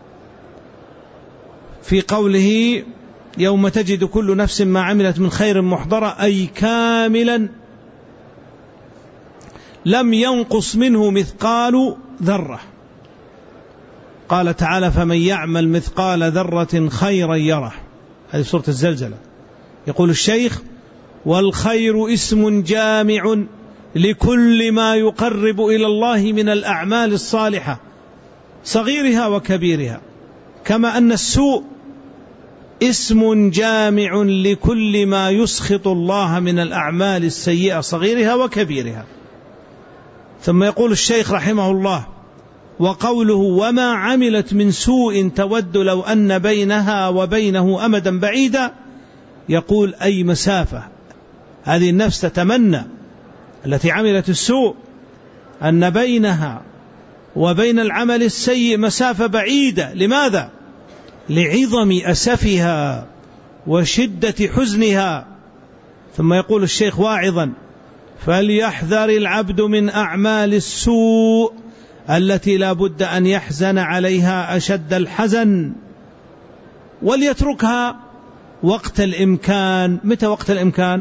في قوله: يوم تجد كل نفس ما عملت من خير محضرة، أي كاملا لم ينقص منه مثقال ذرة. قال تعالى: فمن يعمل مثقال ذرة خيرا يره. هذه سورة الزلزلة. يقول الشيخ: والخير اسم جامع لكل ما يقرب إلى الله من الأعمال الصالحة صغيرها وكبيرها، كما أن السوء اسم جامع لكل ما يسخط الله من الأعمال السيئة صغيرها وكبيرها. ثم يقول الشيخ رحمه الله: وقوله: وما عملت من سوء تود لو أن بينها وبينه أمدا بعيدا، يقول أي مسافة. هذه النفس تتمنى التي عملت السوء أن بينها وبين العمل السيء مسافة بعيدة. لماذا؟ لعظم أسفها وشدة حزنها. ثم يقول الشيخ واعظا: فليحذر العبد من أعمال السوء التي لا بد أن يحزن عليها أشد الحزن، وليتركها وقت الإمكان. متى وقت الإمكان؟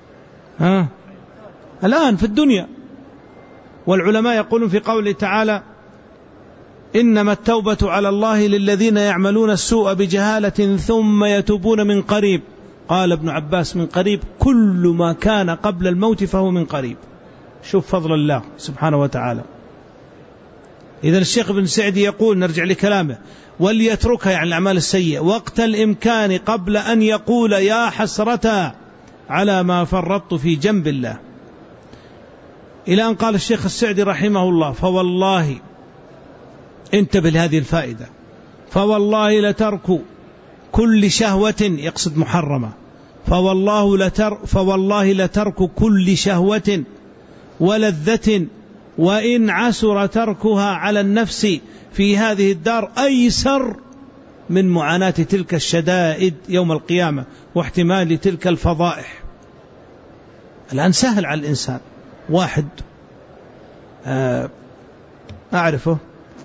الآن في الدنيا. والعلماء يقولون في قوله تعالى: إنما التوبة على الله للذين يعملون السوء بجهالة ثم يتوبون من قريب. قال ابن عباس: من قريب كل ما كان قبل الموت فهو من قريب. شوف فضل الله سبحانه وتعالى. إذن الشيخ ابن سعدي يقول، نرجع لكلامه: وليتركها، يعني الأعمال السيئة، وقت الإمكان قبل أن يقول يا حسرة على ما فرطت في جنب الله. إلى أن قال الشيخ السعدي رحمه الله: فوالله، انتبه لهذه الفائدة، فوالله لترك كل شهوة، يقصد محرمة، فوالله لترك كل شهوة ولذة وإن عسر تركها على النفس في هذه الدار أيسر من معاناة تلك الشدائد يوم القيامة واحتمال تلك الفضائح. الآن سهل على الإنسان. واحد أعرفه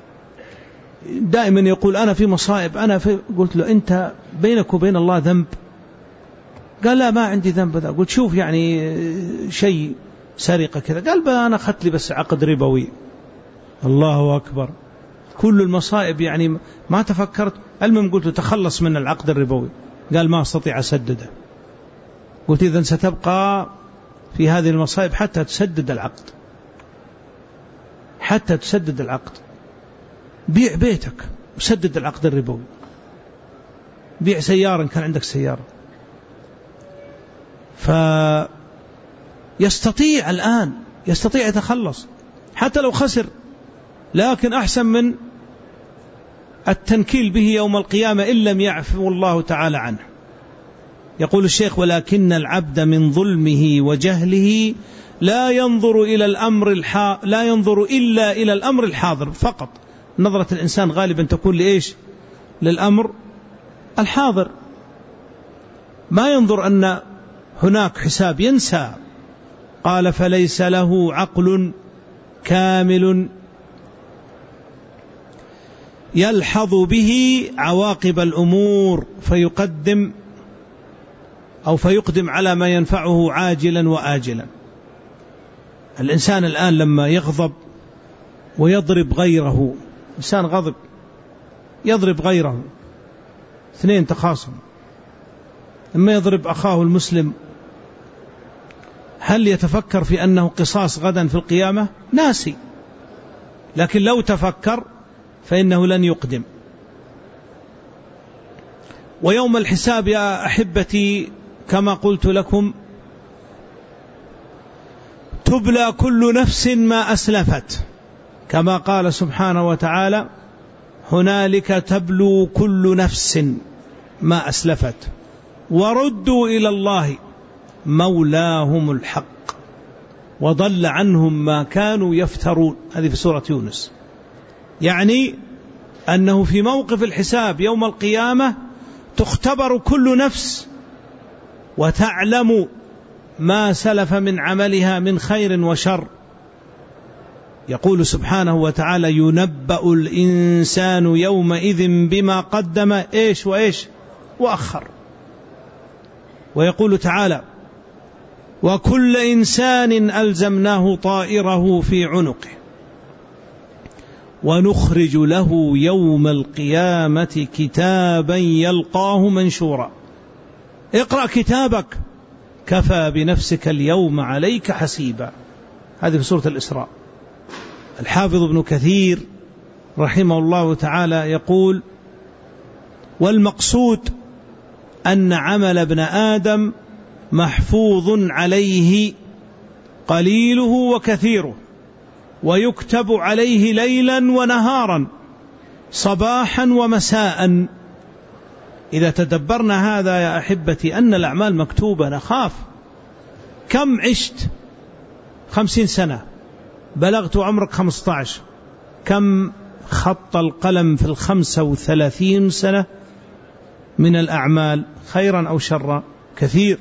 دائما يقول: أنا في مصائب، قلت له: أنت بينك وبين الله ذنب؟ قال: لا، ما عندي ذنب. ذا قلت: شوف يعني شيء سرقة كذا. قال: أنا أخذت لي بس عقد ربوي. الله أكبر، كل المصائب يعني ما تفكرت. المهم قلت له: تخلص من العقد الربوي. قال: ما أستطيع أسدده. قلت: إذن ستبقى في هذه المصائب حتى تسدد العقد، حتى تسدد العقد. بيع بيتك وسدد العقد الربوي، بيع سيارة إن كان عندك سيارة. فيستطيع الآن، يستطيع يتخلص حتى لو خسر، لكن أحسن من التنكيل به يوم القيامة إن لم يعفو الله تعالى عنه. يقول الشيخ: ولكن العبد من ظلمه وجهله لا ينظر إلا إلى الأمر الحاضر فقط. نظرة الإنسان غالبا تكون لإيش؟ للأمر الحاضر، ما ينظر أن هناك حساب، ينسى. قال: فليس له عقل كامل يلحظ به عواقب الأمور فيقدم على ما ينفعه عاجلا وآجلا. الإنسان الآن لما يغضب ويضرب غيره، إنسان غضب يضرب غيره، اثنين تخاصم، لما يضرب أخاه المسلم، هل يتفكر في أنه قصاص غدا في القيامة؟ ناسي. لكن لو تفكر فإنه لن يقدم. ويوم الحساب يا أحبتي كما قلت لكم تبلى كل نفس ما أسلفت، كما قال سبحانه وتعالى: هنالك تبلو كل نفس ما أسلفت وردوا إلى الله مولاهم الحق وضل عنهم ما كانوا يفترون. هذه في سورة يونس. يعني أنه في موقف الحساب يوم القيامة تختبر كل نفس وتعلم ما سلف من عملها من خير وشر. يقول سبحانه وتعالى: ينبأ الإنسان يومئذ بما قدم إيش وإيش وأخر. ويقول تعالى: وكل إنسان ألزمناه طائره في عنقه ونخرج له يوم القيامة كتابا يلقاه منشورا اقرأ كتابك كفى بنفسك اليوم عليك حسيبا. هذه في سورة الإسراء. الحافظ ابن كثير رحمه الله تعالى يقول: والمقصود أن عمل ابن آدم محفوظ عليه قليله وكثيره ويكتب عليه ليلا ونهارا صباحا ومساء. إذا تدبرنا هذا يا أحبتي أن الأعمال مكتوبة نخاف. كم عشت 50 سنة، بلغت عمرك 15، كم خط القلم في 35 سنة من الأعمال خيرا أو شرا؟ كثير.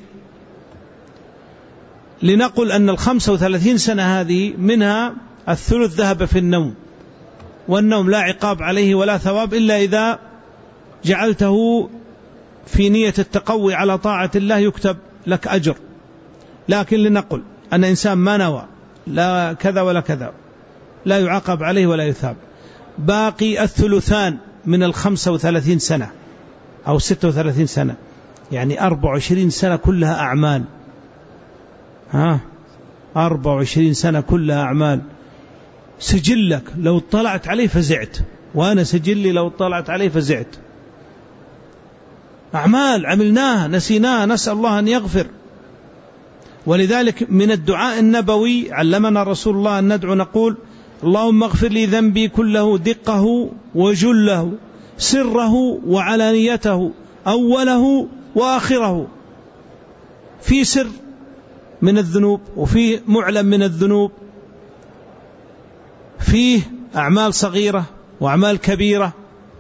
لنقل أن 35 سنة هذه منها الثلث ذهب في النوم، والنوم لا عقاب عليه ولا ثواب إلا إذا جعلته في نية التقوي على طاعة الله يكتب لك أجر. لكن لنقل أن إنسان ما نوى لا كذا ولا كذا لا يعاقب عليه ولا يثاب، باقي الثلثان من 35 سنة أو 36 سنة، يعني 24 سنة كلها أعمال. 24 سنة كلها أعمال. سجلك لو اطلعت عليه فزعت، وأنا سجلي لو اطلعت عليه فزعت. أعمال عملناها نسيناها، نسأل الله أن يغفر. ولذلك من الدعاء النبوي علمنا رسول الله أن ندعو نقول: اللهم اغفر لي ذنبي كله دقه وجله سره وعلانيته أوله وآخره. في سر من الذنوب وفي معلم من الذنوب، فيه أعمال صغيرة وأعمال كبيرة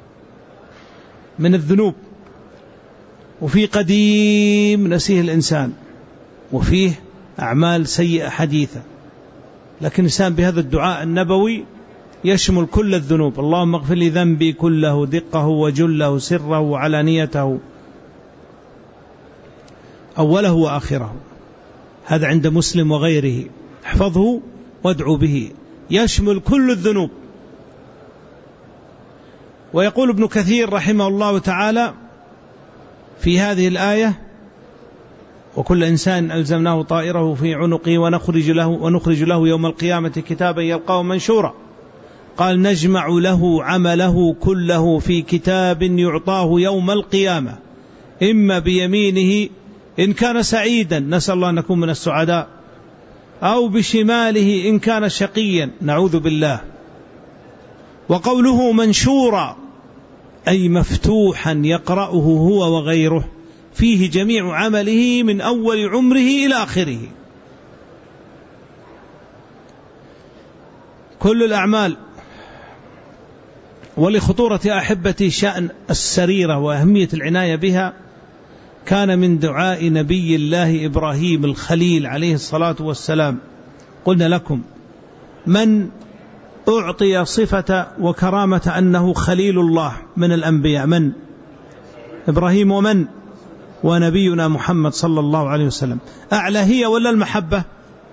من الذنوب، وفي قديم نسيه الإنسان، وفيه أعمال سيئة حديثة. لكن الإنسان بهذا الدعاء النبوي يشمل كل الذنوب: اللهم اغفر لي ذنبي كله دقه وجله سره وعلانيته أوله وآخره. هذا عند مسلم وغيره، احفظه وادعو به، يشمل كل الذنوب. ويقول ابن كثير رحمه الله تعالى في هذه الآية: وكل إنسان ألزمناه طائره في عنقه ونخرج له يوم القيامة كتابا يلقاه منشورا. قال: نجمع له عمله كله في كتاب يعطاه يوم القيامة، إما بيمينه إن كان سعيدا، نسأل الله أن نكون من السعداء، أو بشماله إن كان شقيا، نعوذ بالله. وقوله منشورا أي مفتوحا يقرأه هو وغيره، فيه جميع عمله من أول عمره إلى آخره. كل الأعمال. ولخطورة أحبتي شأن السريرة وأهمية العناية بها، كان من دعاء نبي الله إبراهيم الخليل عليه الصلاة والسلام. قلنا لكم من أعطي صفة وكرامة أنه خليل الله من الأنبياء؟ من؟ إبراهيم. ومن؟ ونبينا محمد صلى الله عليه وسلم. أعلى هي ولا المحبة؟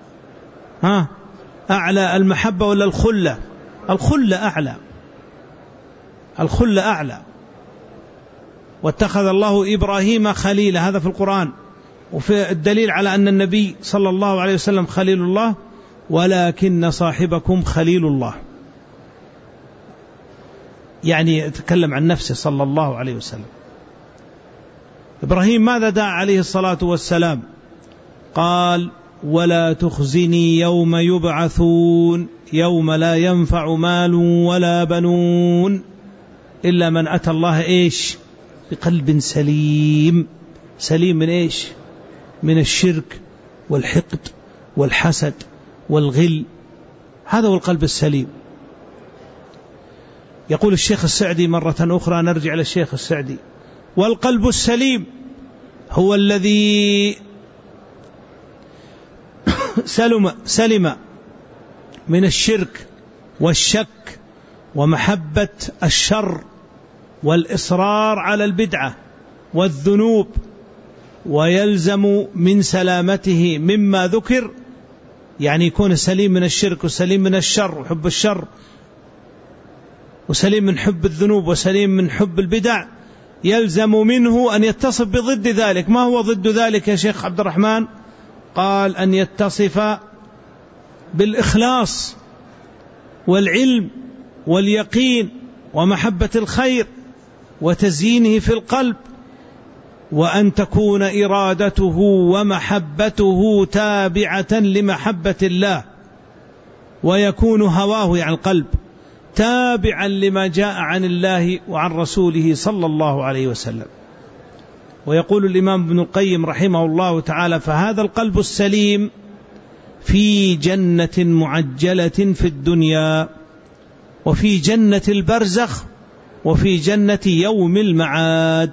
أعلى المحبة ولا الخلة؟ الخلة أعلى، الخلة أعلى. واتخذ الله إبراهيم خليلا، هذا في القرآن. وفي الدليل على أن النبي صلى الله عليه وسلم خليل الله: ولكن صاحبكم خليل الله. يعني يتكلم عن نفسه صلى الله عليه وسلم. إبراهيم ماذا دعا عليه الصلاة والسلام؟ قال: ولا تخزني يوم يبعثون يوم لا ينفع مال ولا بنون إلا من أتى الله إيش؟ بقلب سليم. سليم من إيش؟ من الشرك والحقد والحسد والغل. هذا هو القلب السليم. يقول الشيخ السعدي مرة أخرى، نرجع للشيخ السعدي: والقلب السليم هو الذي سلم من الشرك والشك ومحبة الشر والإصرار على البدعة والذنوب، ويلزم من سلامته مما ذكر، يعني يكون سليم من الشرك وسليم من الشر وحب الشر وسليم من حب الذنوب وسليم من حب البدع، يلزم منه أن يتصف بضد ذلك. ما هو ضد ذلك يا شيخ عبد الرحمن؟ قال: أن يتصف بالإخلاص والعلم واليقين ومحبة الخير وتزيينه في القلب، وأن تكون إرادته ومحبته تابعة لمحبة الله، ويكون هواه يعني القلب تابعا لما جاء عن الله وعن رسوله صلى الله عليه وسلم. ويقول الإمام ابن القيم رحمه الله تعالى: فهذا القلب السليم في جنة معجلة في الدنيا، وفي جنة البرزخ، وفي جنة يوم المعاد.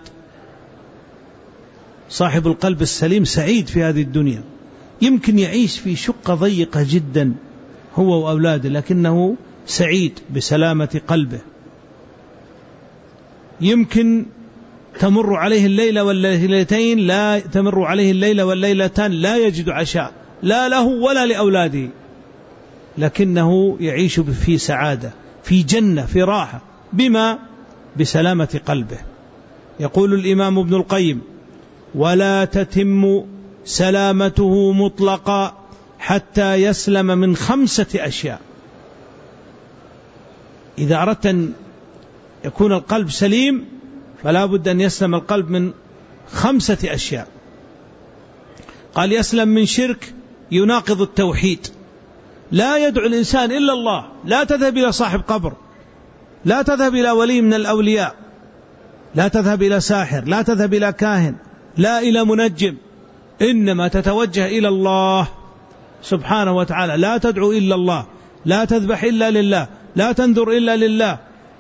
صاحب القلب السليم سعيد في هذه الدنيا، يمكن يعيش في شقة ضيقة جدا هو وأولاده، لكنه سعيد بسلامة قلبه. يمكن تمر عليه الليلة والليلتين، لا تمر عليه الليلة والليلتان لا يجد عشاء، لا له ولا لأولاده، لكنه يعيش في سعادة، في جنة، في راحة، بما؟ بسلامة قلبه. يقول الإمام ابن القيم: ولا تتم سلامته مطلقا حتى يسلم من 5 أشياء. إذا أردت أن يكون القلب سليم فلا بد أن يسلم القلب من 5 أشياء. قال: يسلم من شرك يناقض التوحيد، لا يدعو الإنسان إلا الله، لا تذهب إلى صاحب قبر، لا تذهب إلى ولي من الأولياء، لا تذهب إلى ساحر، لا تذهب إلى كاهن، لا إلى منجم، إنما تتوجه إلى الله سبحانه وتعالى. لا تدعو إلا الله، لا تذبح إلا لله، لا تنذر إلا لله.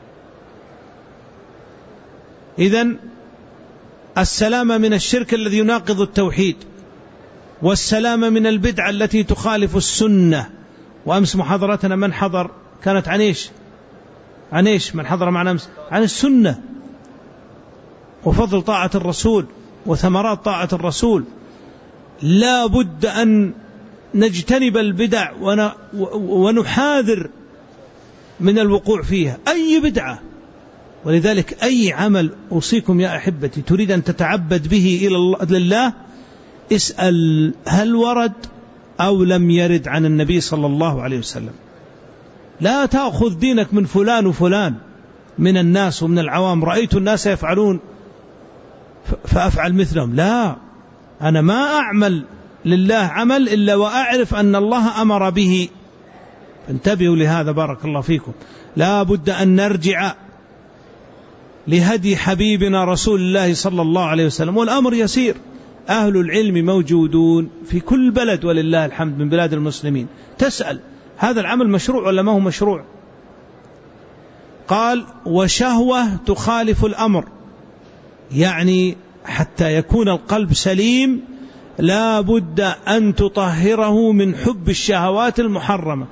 إذن السلامة من الشرك الذي يناقض التوحيد، والسلامة من البدعة التي تخالف السنة. وأمس محاضرتنا من حضر كانت عن إيش؟ عن إيش من حضر معنا أمس؟ عن السنة وفضل طاعة الرسول وثمرات طاعة الرسول. لا بد أن نجتنب البدع ونحاذر من الوقوع فيها، أي بدعة. ولذلك أي عمل أوصيكم يا أحبتي تريد أن تتعبد به إلى الله، اسأل هل ورد أو لم يرد عن النبي صلى الله عليه وسلم. لا تأخذ دينك من فلان وفلان من الناس ومن العوام، رأيت الناس يفعلون فأفعل مثلهم. لا، أنا ما أعمل لله عمل إلا وأعرف أن الله أمر به. انتبهوا لهذا بارك الله فيكم. لا بد أن نرجع لهدي حبيبنا رسول الله صلى الله عليه وسلم، والأمر يسير. أهل العلم موجودون في كل بلد ولله الحمد من بلاد المسلمين. تسأل هذا العمل مشروع ولا ما هو مشروع؟ قال: وشهوة تخالف الأمر، يعني حتى يكون القلب سليم لا بد أن تطهره من حب الشهوات المحرمة.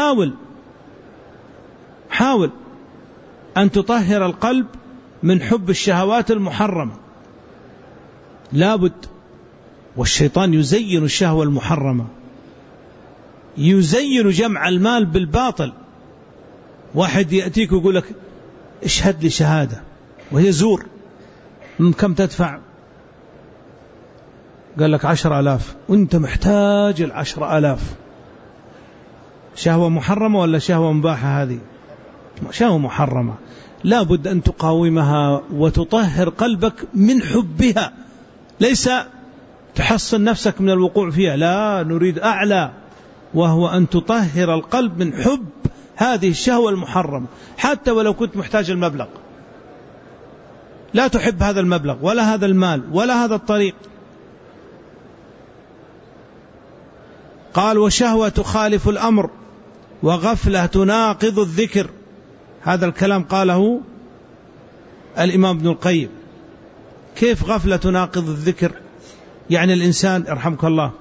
حاول أن تطهر القلب من حب الشهوات المحرمة، لا بد. والشيطان يزين الشهوة المحرمة، يزين جمع المال بالباطل. واحد يأتيك ويقول لك اشهد لي شهادة وهي زور، كم تدفع؟ قال لك 10,000 وانت محتاج 10,000. شهوة محرمة ولا شهوة مباحة؟ هذه شهوة محرمة، لا بد أن تقاومها وتطهر قلبك من حبها، ليس تحصن نفسك من الوقوع فيها، لا، نريد أعلى، وهو أن تطهر القلب من حب هذه الشهوة المحرمة، حتى ولو كنت محتاج المبلغ. لا تحب هذا المبلغ ولا هذا المال ولا هذا الطريق. قال وشهوة تخالف الأمر وغفلة تناقض الذكر. هذا الكلام قاله الإمام ابن القيم. كيف غفلة تناقض الذكر؟ يعني الإنسان يرحمك الله،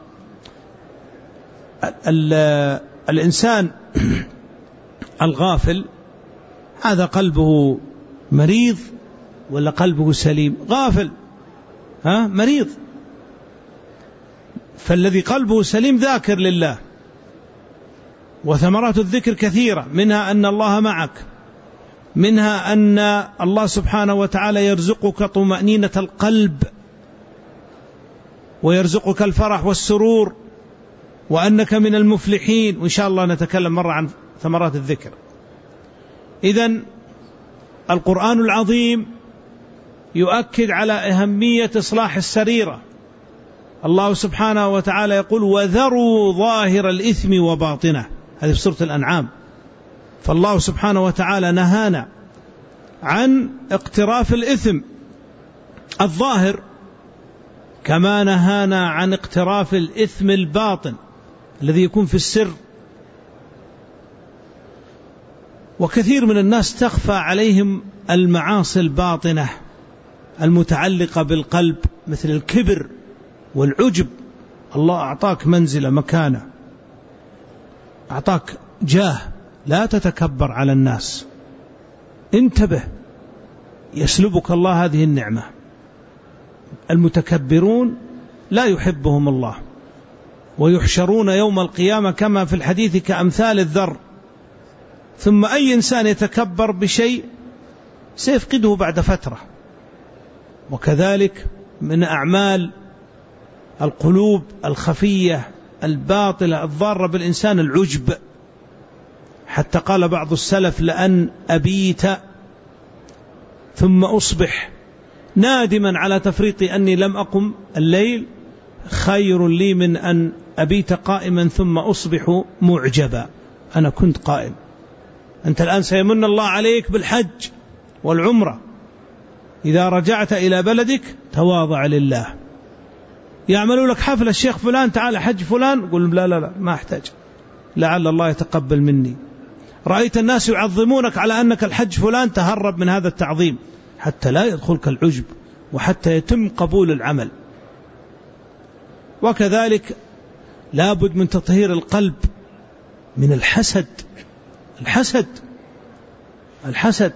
الإنسان الغافل هذا قلبه مريض ولا قلبه سليم؟ غافل، مريض. فالذي قلبه سليم ذاكر لله. وثمرات الذكر كثيرة، منها أن الله معك، منها أن الله سبحانه وتعالى يرزقك طمأنينة القلب ويرزقك الفرح والسرور وأنك من المفلحين. وإن شاء الله نتكلم مرة عن ثمرات الذكر. إذن القرآن العظيم يؤكد على أهمية إصلاح السريرة. الله سبحانه وتعالى يقول وذروا ظاهر الإثم وباطنه، هذه في سورة الأنعام. فالله سبحانه وتعالى نهانا عن اقتراف الإثم الظاهر، كما نهانا عن اقتراف الإثم الباطن الذي يكون في السر. وكثير من الناس تخفى عليهم المعاصي الباطنة المتعلقة بالقلب، مثل الكبر والعجب. الله أعطاك منزلة، مكانة، أعطاك جاه، لا تتكبر على الناس، انتبه، يسلبك الله هذه النعمة. المتكبرون لا يحبهم الله، ويحشرون يوم القيامة كما في الحديث كأمثال الذر. ثم أي إنسان يتكبر بشيء سيفقده بعد فترة. وكذلك من أعمال القلوب الخفية الباطلة الضارة بالإنسان العجب، حتى قال بعض السلف لأن أبيت ثم أصبح نادما على تفريطي أني لم أقم الليل خير لي من أن أبيت قائما ثم أصبح معجبا. أنا كنت قائم. أنت الآن سيمن الله عليك بالحج والعمرة، إذا رجعت إلى بلدك تواضع لله. يعملوا لك حفل الشيخ فلان تعال حج فلان، قل لا لا لا ما أحتاج، لعل الله يتقبل مني. رأيت الناس يعظمونك على أنك الحج فلان، تهرب من هذا التعظيم حتى لا يدخلك العجب وحتى يتم قبول العمل. وكذلك لابد من تطهير القلب من الحسد. الحسد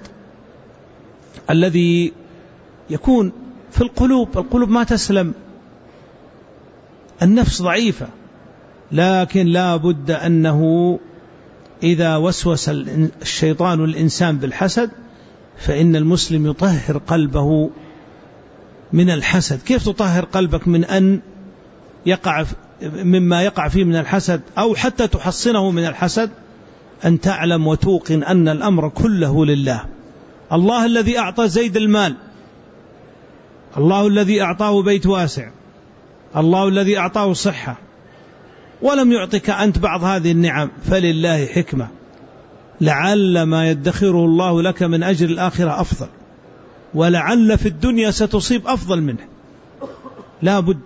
الذي يكون في القلوب ما تسلم، النفس ضعيفة، لكن لا بد أنه إذا وسوس الشيطان الإنسان بالحسد فإن المسلم يطهر قلبه من الحسد. كيف تطهر قلبك من أن يقع مما يقع فيه من الحسد، أو حتى تحصنه من الحسد؟ أن تعلم وتوقن أن الأمر كله لله. الله الذي أعطى زيد المال، الله الذي أعطاه بيت واسع، الله الذي أعطاه صحة، ولم يعطك أنت بعض هذه النعم، فلله حكمة، لعل ما يدخره الله لك من أجر الآخرة أفضل، ولعل في الدنيا ستصيب أفضل منه. لا بد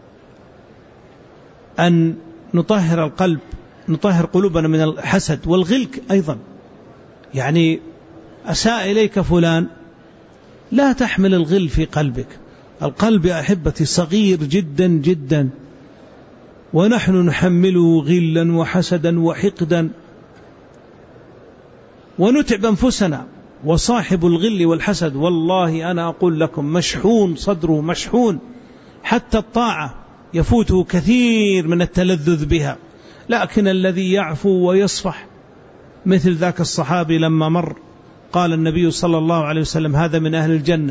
أن نطهر القلب، نطهر قلوبنا من الحسد والغل أيضا. يعني أساء إليك فلان، لا تحمل الغل في قلبك. القلب يا أحبتي صغير جدا جدا، ونحن نحمله غلا وحسدا وحقدا ونتعب أنفسنا. وصاحب الغل والحسد والله أنا أقول لكم مشحون، صدره مشحون، حتى الطاعة يفوته كثير من التلذذ بها. لكن الذي يعفو ويصفح مثل ذاك الصحابي لما مر قال النبي صلى الله عليه وسلم هذا من أهل الجنة،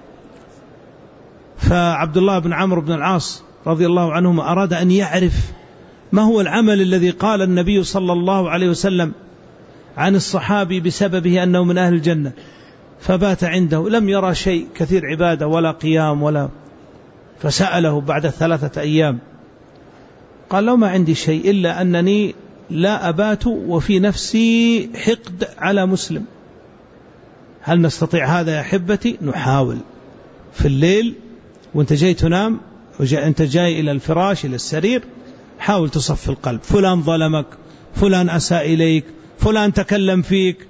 فعبد الله بن عمرو بن العاص رضي الله عنهما أراد أن يعرف ما هو العمل الذي قال النبي صلى الله عليه وسلم عن الصحابي بسببه أنه من أهل الجنة، فبات عنده لم يرى شيء كثير عبادة ولا قيام ولا، فسأله بعد 3 أيام قال له ما عندي شيء إلا أنني لا أبات وفي نفسي حقد على مسلم. هل نستطيع هذا يا أحبتي؟ نحاول. في الليل وانت جاي تنام انت جاي إلى الفراش إلى السرير، حاول تصفي القلب. فلان ظلمك، فلان أساء إليك، فلان تكلم فيك،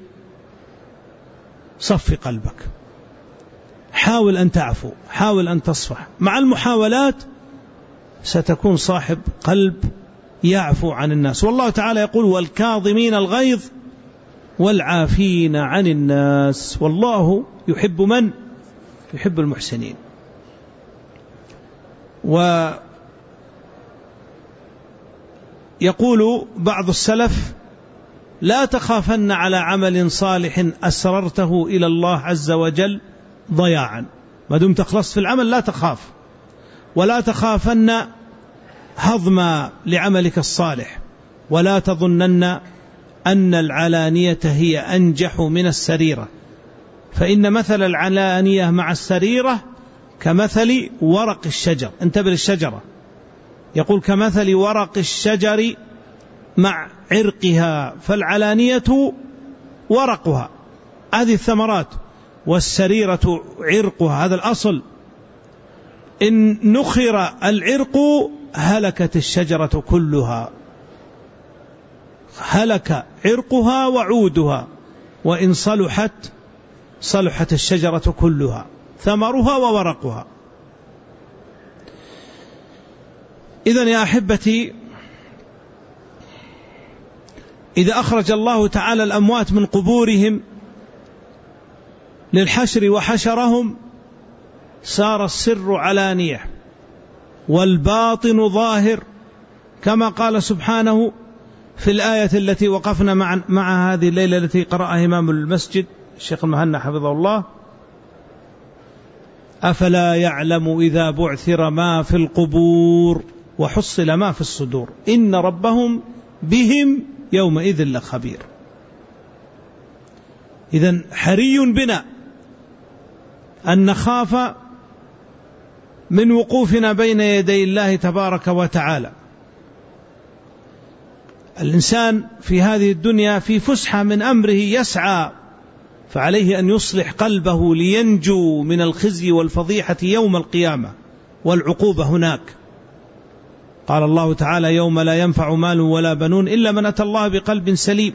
صفي قلبك، حاول أن تعفو، حاول أن تصفح. مع المحاولات ستكون صاحب قلب يعفو عن الناس. والله تعالى يقول والكاظمين الغيظ والعافين عن الناس، والله يحب من؟ يحب المحسنين. ويقول بعض السلف لا تخافن على عمل صالح أسررته إلى الله عز وجل ضياعا. ما دمت أخلصت في العمل لا تخاف، ولا تخافن هضما لعملك الصالح، ولا تظنن أن العلانية هي أنجح من السريرة، فإن مثل العلانية مع السريرة كمثل ورق الشجر. انتبه للشجرة، يقول كمثل ورق الشجر مع عرقها، فالعلانية ورقها هذه الثمرات، والسريرة عرقها هذا الأصل. إن نخر العرق هلكت الشجرة كلها، هلك عرقها وعودها، وإن صلحت صلحت الشجرة كلها، ثمرها وورقها. إذن يا أحبتي، إذا أخرج الله تعالى الأموات من قبورهم للحشر وحشرهم صار السر علانية والباطن ظاهر، كما قال سبحانه في الآية التي وقفنا مع هذه الليلة التي قرأها إمام المسجد الشيخ المهنا حفظه الله: أفلا يعلم إذا بعثر ما في القبور وحصل ما في الصدور إن ربهم بهم يومئذ لخبير. إذن حري بنا أن نخاف من وقوفنا بين يدي الله تبارك وتعالى. الإنسان في هذه الدنيا في فسحة من أمره يسعى، فعليه أن يصلح قلبه لينجو من الخزي والفضيحة يوم القيامة والعقوبة هناك. قال الله تعالى: يوم لا ينفع مال ولا بنون إلا من أتى الله بقلب سليم.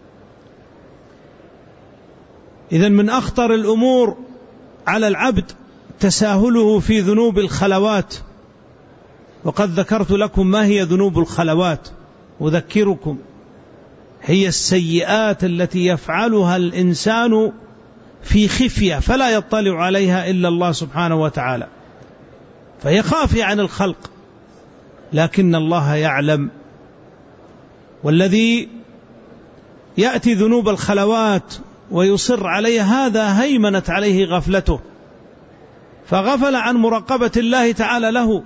إذن من أخطر الأمور على العبد تساهله في ذنوب الخلوات، وقد ذكرت لكم ما هي ذنوب الخلوات. أذكركم، هي السيئات التي يفعلها الإنسان في خفية فلا يطلع عليها إلا الله سبحانه وتعالى، فهي خافية عن الخلق لكن الله يعلم. والذي يأتي ذنوب الخلوات ويصر عليها هذا هيمنت عليه غفلته، فغفل عن مراقبة الله تعالى له،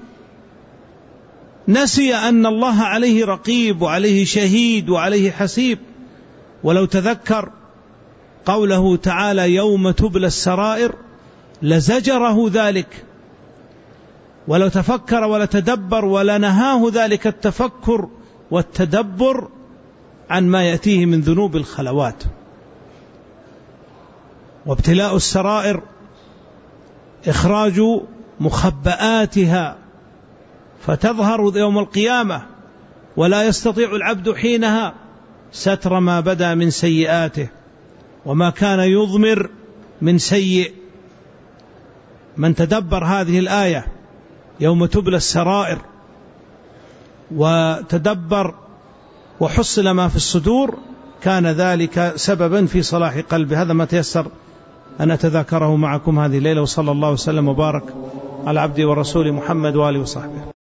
نسي أن الله عليه رقيب وعليه شهيد وعليه حسيب. ولو تذكر قوله تعالى: يوم تبلى السرائر، لزجره ذلك، ولو تفكر ولتدبر ولنهاه ذلك التفكر والتدبر عن ما يأتيه من ذنوب الخلوات. وابتلاء السرائر إخراج مخبآتها فتظهر يوم القيامة، ولا يستطيع العبد حينها ستر ما بدا من سيئاته وما كان يضمر من سيء. من تدبر هذه الآية يوم تبلى السرائر وتدبر وحصل ما في الصدور كان ذلك سببا في صلاح قلبه. هذا ما تيسر أن أتذاكره معكم هذه الليلة، وصلى الله وسلم وبارك على عبده ورسوله محمد وآله وصحبه.